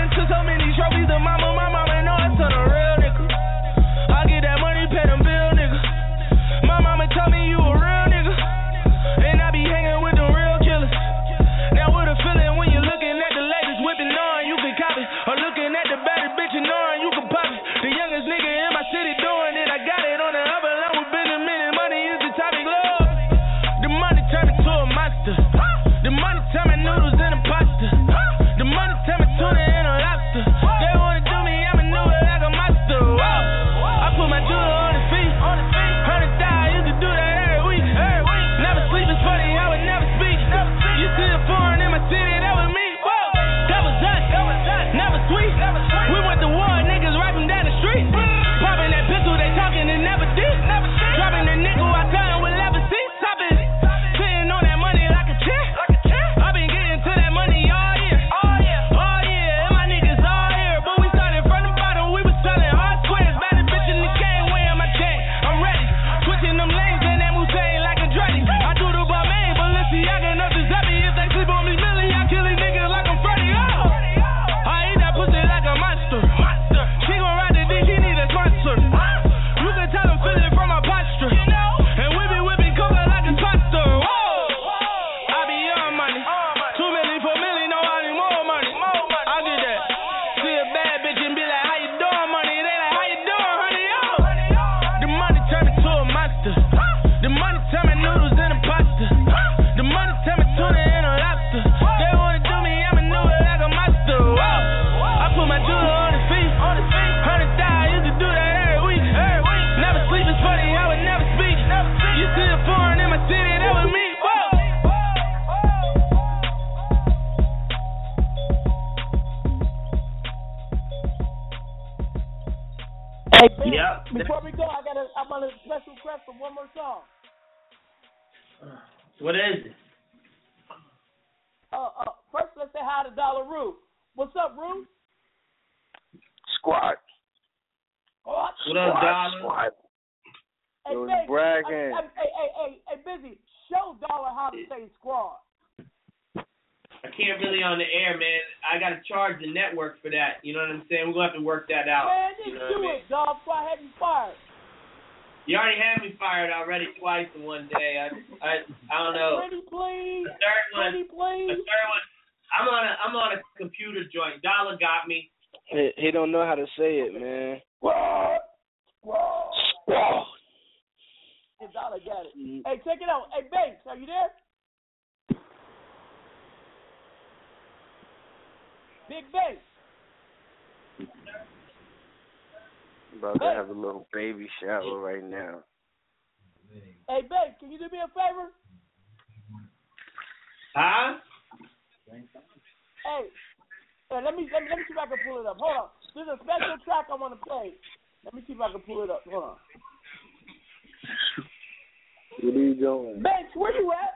Yep. Before we go, I'm on a special request for one more song. What is it? First, let's say hi to Dollar Rue. What's up, Rue? Squad. What up, Dollar? Squad. Hey, It was Babe, bragging. Hey, Busy, show Dollar how to say squad. I can't really on the air, man. I got to charge the network for that. You know what I'm saying? We're going to have to work that out. Man, just you know do what I mean? it, dog, before I have you fired. You already had me fired already twice in one day. I don't know. Pretty please. The third one. Pretty please. The third one. I'm on a computer joint. Dollar got me. He don't know how to say it, man. Squad. Squad. Hey, Dollar got it. Hey, check it out. Hey, Banks, are you there? Big Banks. About to have a little baby shower right now. Hey, Banks, can you do me a favor? Huh? Hey, let me see if I can pull it up. Hold on. There's a special track I want to play. Let me see if I can pull it up. Hold on. What are you doing? Banks, where you at?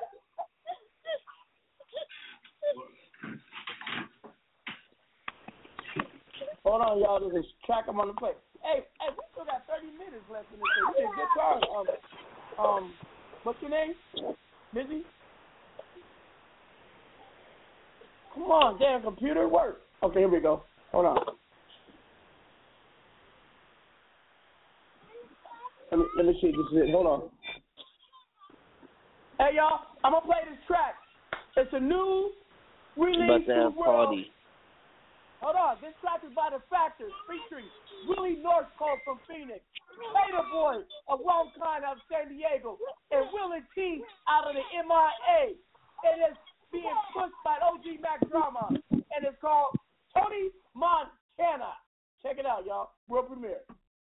Hold on, y'all. There's a track I'm on the play. Hey, we still got 30 minutes left in this thing. We did a good time. What's your name? Busy? Come on, damn computer, work. Okay, here we go. Hold on. Let me see. This is it. Hold on. Hey, y'all, I'm going to play this track. It's a new release. About to have party. Hold on. This track is by The Factors, featuring Willie Northcote from Phoenix, Tater Boy of Long Con out of San Diego, and Willie T out of the MIA. It is being pushed by OG Mac Drama, and it's called Tony Montana. Check it out, y'all. World premiere.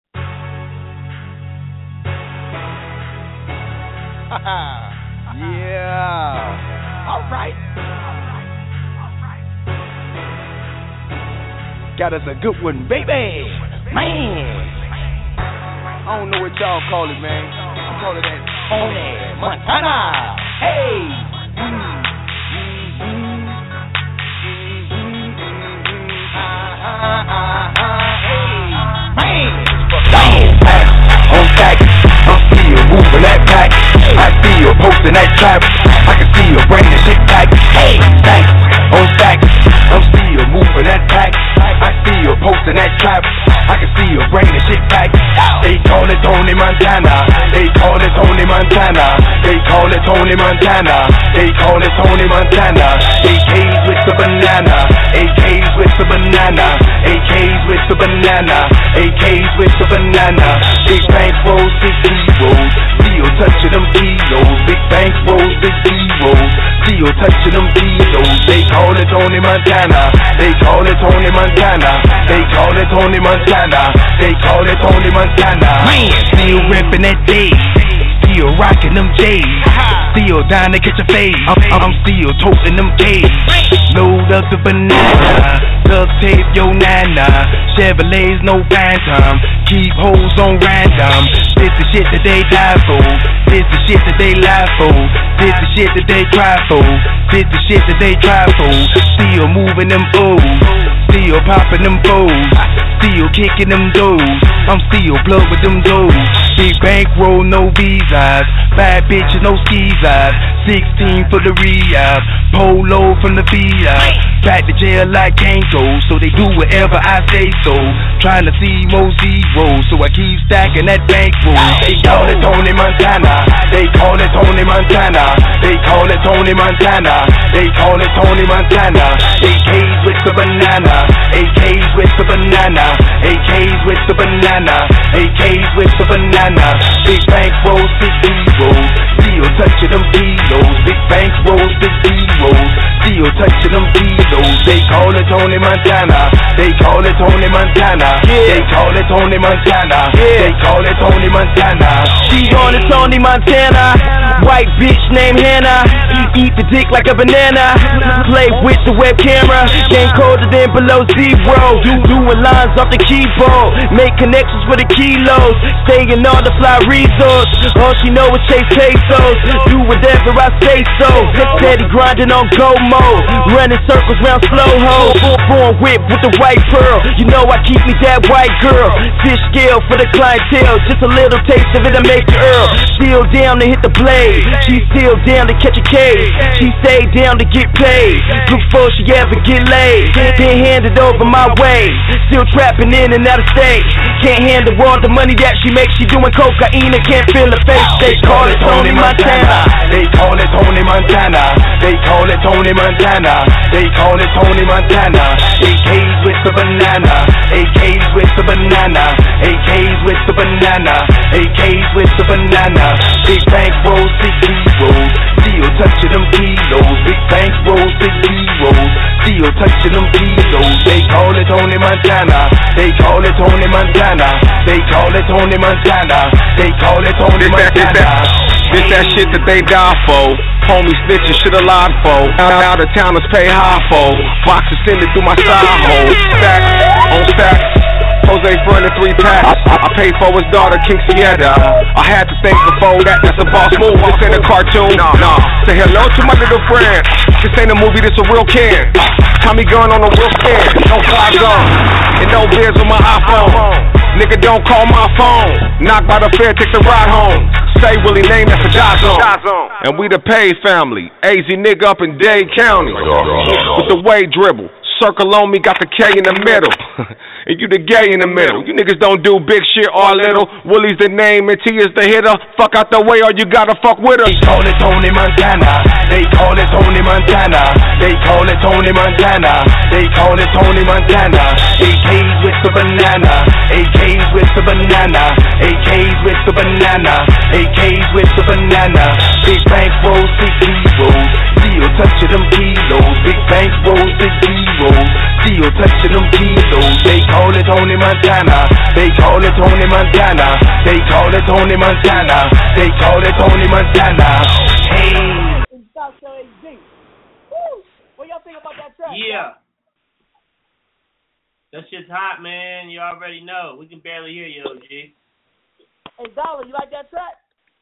Yeah. All right. Got us a good one, baby. Man. I don't know what y'all call it, man. I call it that Tony Montana. Hey. On stack, I'm still moving that pack. I still posting that trap. I can still bring the shit back. Hey, stack, on stack, I'm still moving that pack. I still posting that trap. I can still bring the shit back. They call it Tony Montana. They call it Tony Montana. They call it Tony Montana. They call it Tony Montana. AKs with the banana. AKs with the banana. AKs with the banana. AKs with the banana. Big bank rolls, big zeros. Still touching them kilos. Big bank rolls, big zeros. Still touching them kilos. They call it Tony Montana. They call it Tony Montana. They call it Tony Montana. They call it Tony Montana. Man, still ripping that day. Still rocking them J's. Still down to catch a fade. I'm still toting them K's. Load up the banana. Duct tape your nana. Chevrolets no phantom. Keep hoes on random. This the shit that they die for. This the shit that they lie for. This the shit that they cry for. This the shit that they try for. Still moving them O's. Still popping them foes. Still kicking them doors. I'm still plugged with them doors. Big bankroll, no visas. Bad bitches, no skis eyes. 16 for the rehab. Polo from the VI. Back to jail like Kanko. So they do whatever I say so. Trying to see more zeros. So I keep stacking that bankroll. They call it Tony Montana. They call it Tony Montana. They call it Tony Montana. They call it Tony Montana. AKs with the banana. AKs with the banana. AKs with the banana. AKs with the banana. Big bankrolls, big zeros. Still touching them kilos. Big bankrolls, big zeros. Still touching them kilos. They call it Tony Montana. They call it Tony Montana. They call it Tony Montana. They call it Tony Montana. She on it, Tony Montana. White bitch named Hannah. Eat the dick like a banana. Play with the web camera. Game colder than below zero. Doing lines off the keyboard. Make connections with the kilos. Staying on the fly resource. All she know is chase pesos. Do whatever I say so. Steady grinding on go mode. Running circles round slow ho. Born whip with the white pearl. You know I keep me that white girl. Fish scale for the clientele. Just a little taste of it, I make the earl. Still down to hit the blade. She's still down to catch a case. She stayed down to get paid. Before she ever get laid. Then hand it over my way. Still trapping in and out of state. Can't handle all the money that she makes. She doing cocaine and can't feel her face. They call it Tony Montana. They call it Tony Montana. They call it Tony Montana. They call it Tony Montana. AKs with the banana. AKs with the banana. AKs with the banana. AKs with the banana. Big bank rolls, big zeros. Still touching them kilos. Big bank rolls, big zeros. Still touching them kilos. They call it Tony Montana. They call it Tony Montana. They call it Tony Montana. They call it Tony Montana. This that shit that they die for. Homie snitching, shit a lot for. Out of towners pay high for. Boxes sending through my side hole. Stack on stack. Jose front of 3-pack. I paid for his daughter, King Sieta. I had to think before that. That's a boss move. This ain't a cartoon. Nah. Say hello to my little friend. This ain't a movie, this a real can. Tommy gun on a real can. No fly zone. And no beers on my iPhone. Nigga, don't call my phone. Knock by the fair, take the ride home. Say Willie name, that's a die zone. And we the Page family. AZ nigga up in Dade County. With the way dribble. Circle on me, got the K in the middle. And you the gay in the middle. You niggas don't do big shit or little. Willie's the name and T is the hitter. Fuck out the way or you gotta fuck with us. They call it Tony Montana. They call it Tony Montana. They call it Tony Montana. They call it Tony Montana. AKs with the banana. AKs with the banana. AKs with the banana. AKs with the banana. Big bank rolls, big zeros. Still touching them kilos. Big bank rolls, big zeros. Still touching them kilos. They call it Tony Montana. They call it Tony Montana. They call it Tony Montana. They call it Tony Montana. Hey. What y'all think about that track? Yeah. That shit's hot, man. You already know. We can barely hear you, OG. Hey, Dollar, you like that track?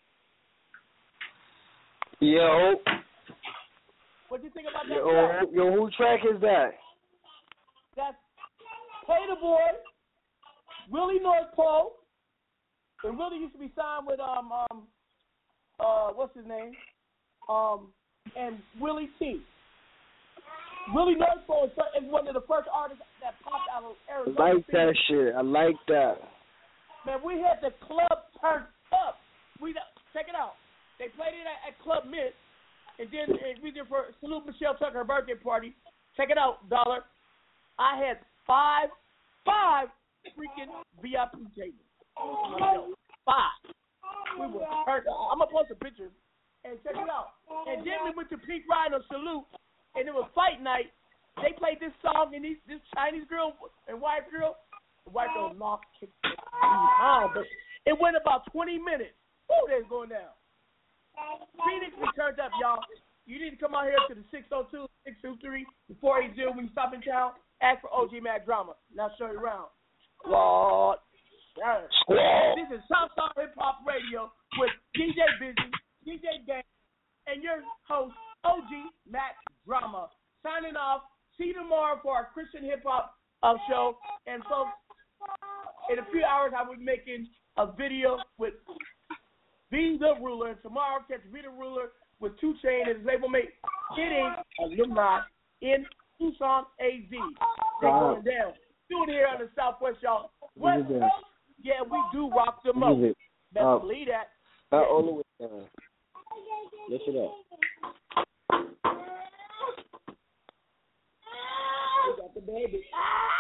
Yo. What you think about that track? Yo, who track is that? That's Play the Boy, Willie North Pole, and Willie used to be signed with what's his name? And Willie T. Willie North Pole is one of the first artists that popped out of Arizona. I like that shit. I like that. Man, we had the club turned up. Check it out. They played it at Club Mint, and then we did for Salute Michelle Tucker, her birthday party. Check it out, Dollar. I had five freaking VIP tables. 5. We were hurt. I'm gonna post some pictures and check it out. And then we went to Pink Rhino Salute, and it was fight night. They played this song, and this Chinese girl and white girl, the white girl knocked, kicked, but it went about 20 minutes. Woo, they was going down. Phoenix, we turned up, y'all. You need to come out here to the 602-623-480 when you stop in town. Ask for OG Mac Drama. Now show you around. Squad. This is Southside Hip Hop Radio with DJ Busy, DJ Gang, and your host, OG Mac Drama. Signing off. See you tomorrow for our Christian Hip Hop show. And folks, in a few hours, I will be making a video with Be The Ruler. And tomorrow, catch Be The Ruler with 2 Chainz and his label mate, Getting Alumni in Tucson, AZ. They're going down. Doing here on the Southwest, y'all. West Coast, yeah, we do rock the most. Better believe that. Not only with lift it up. We got the baby.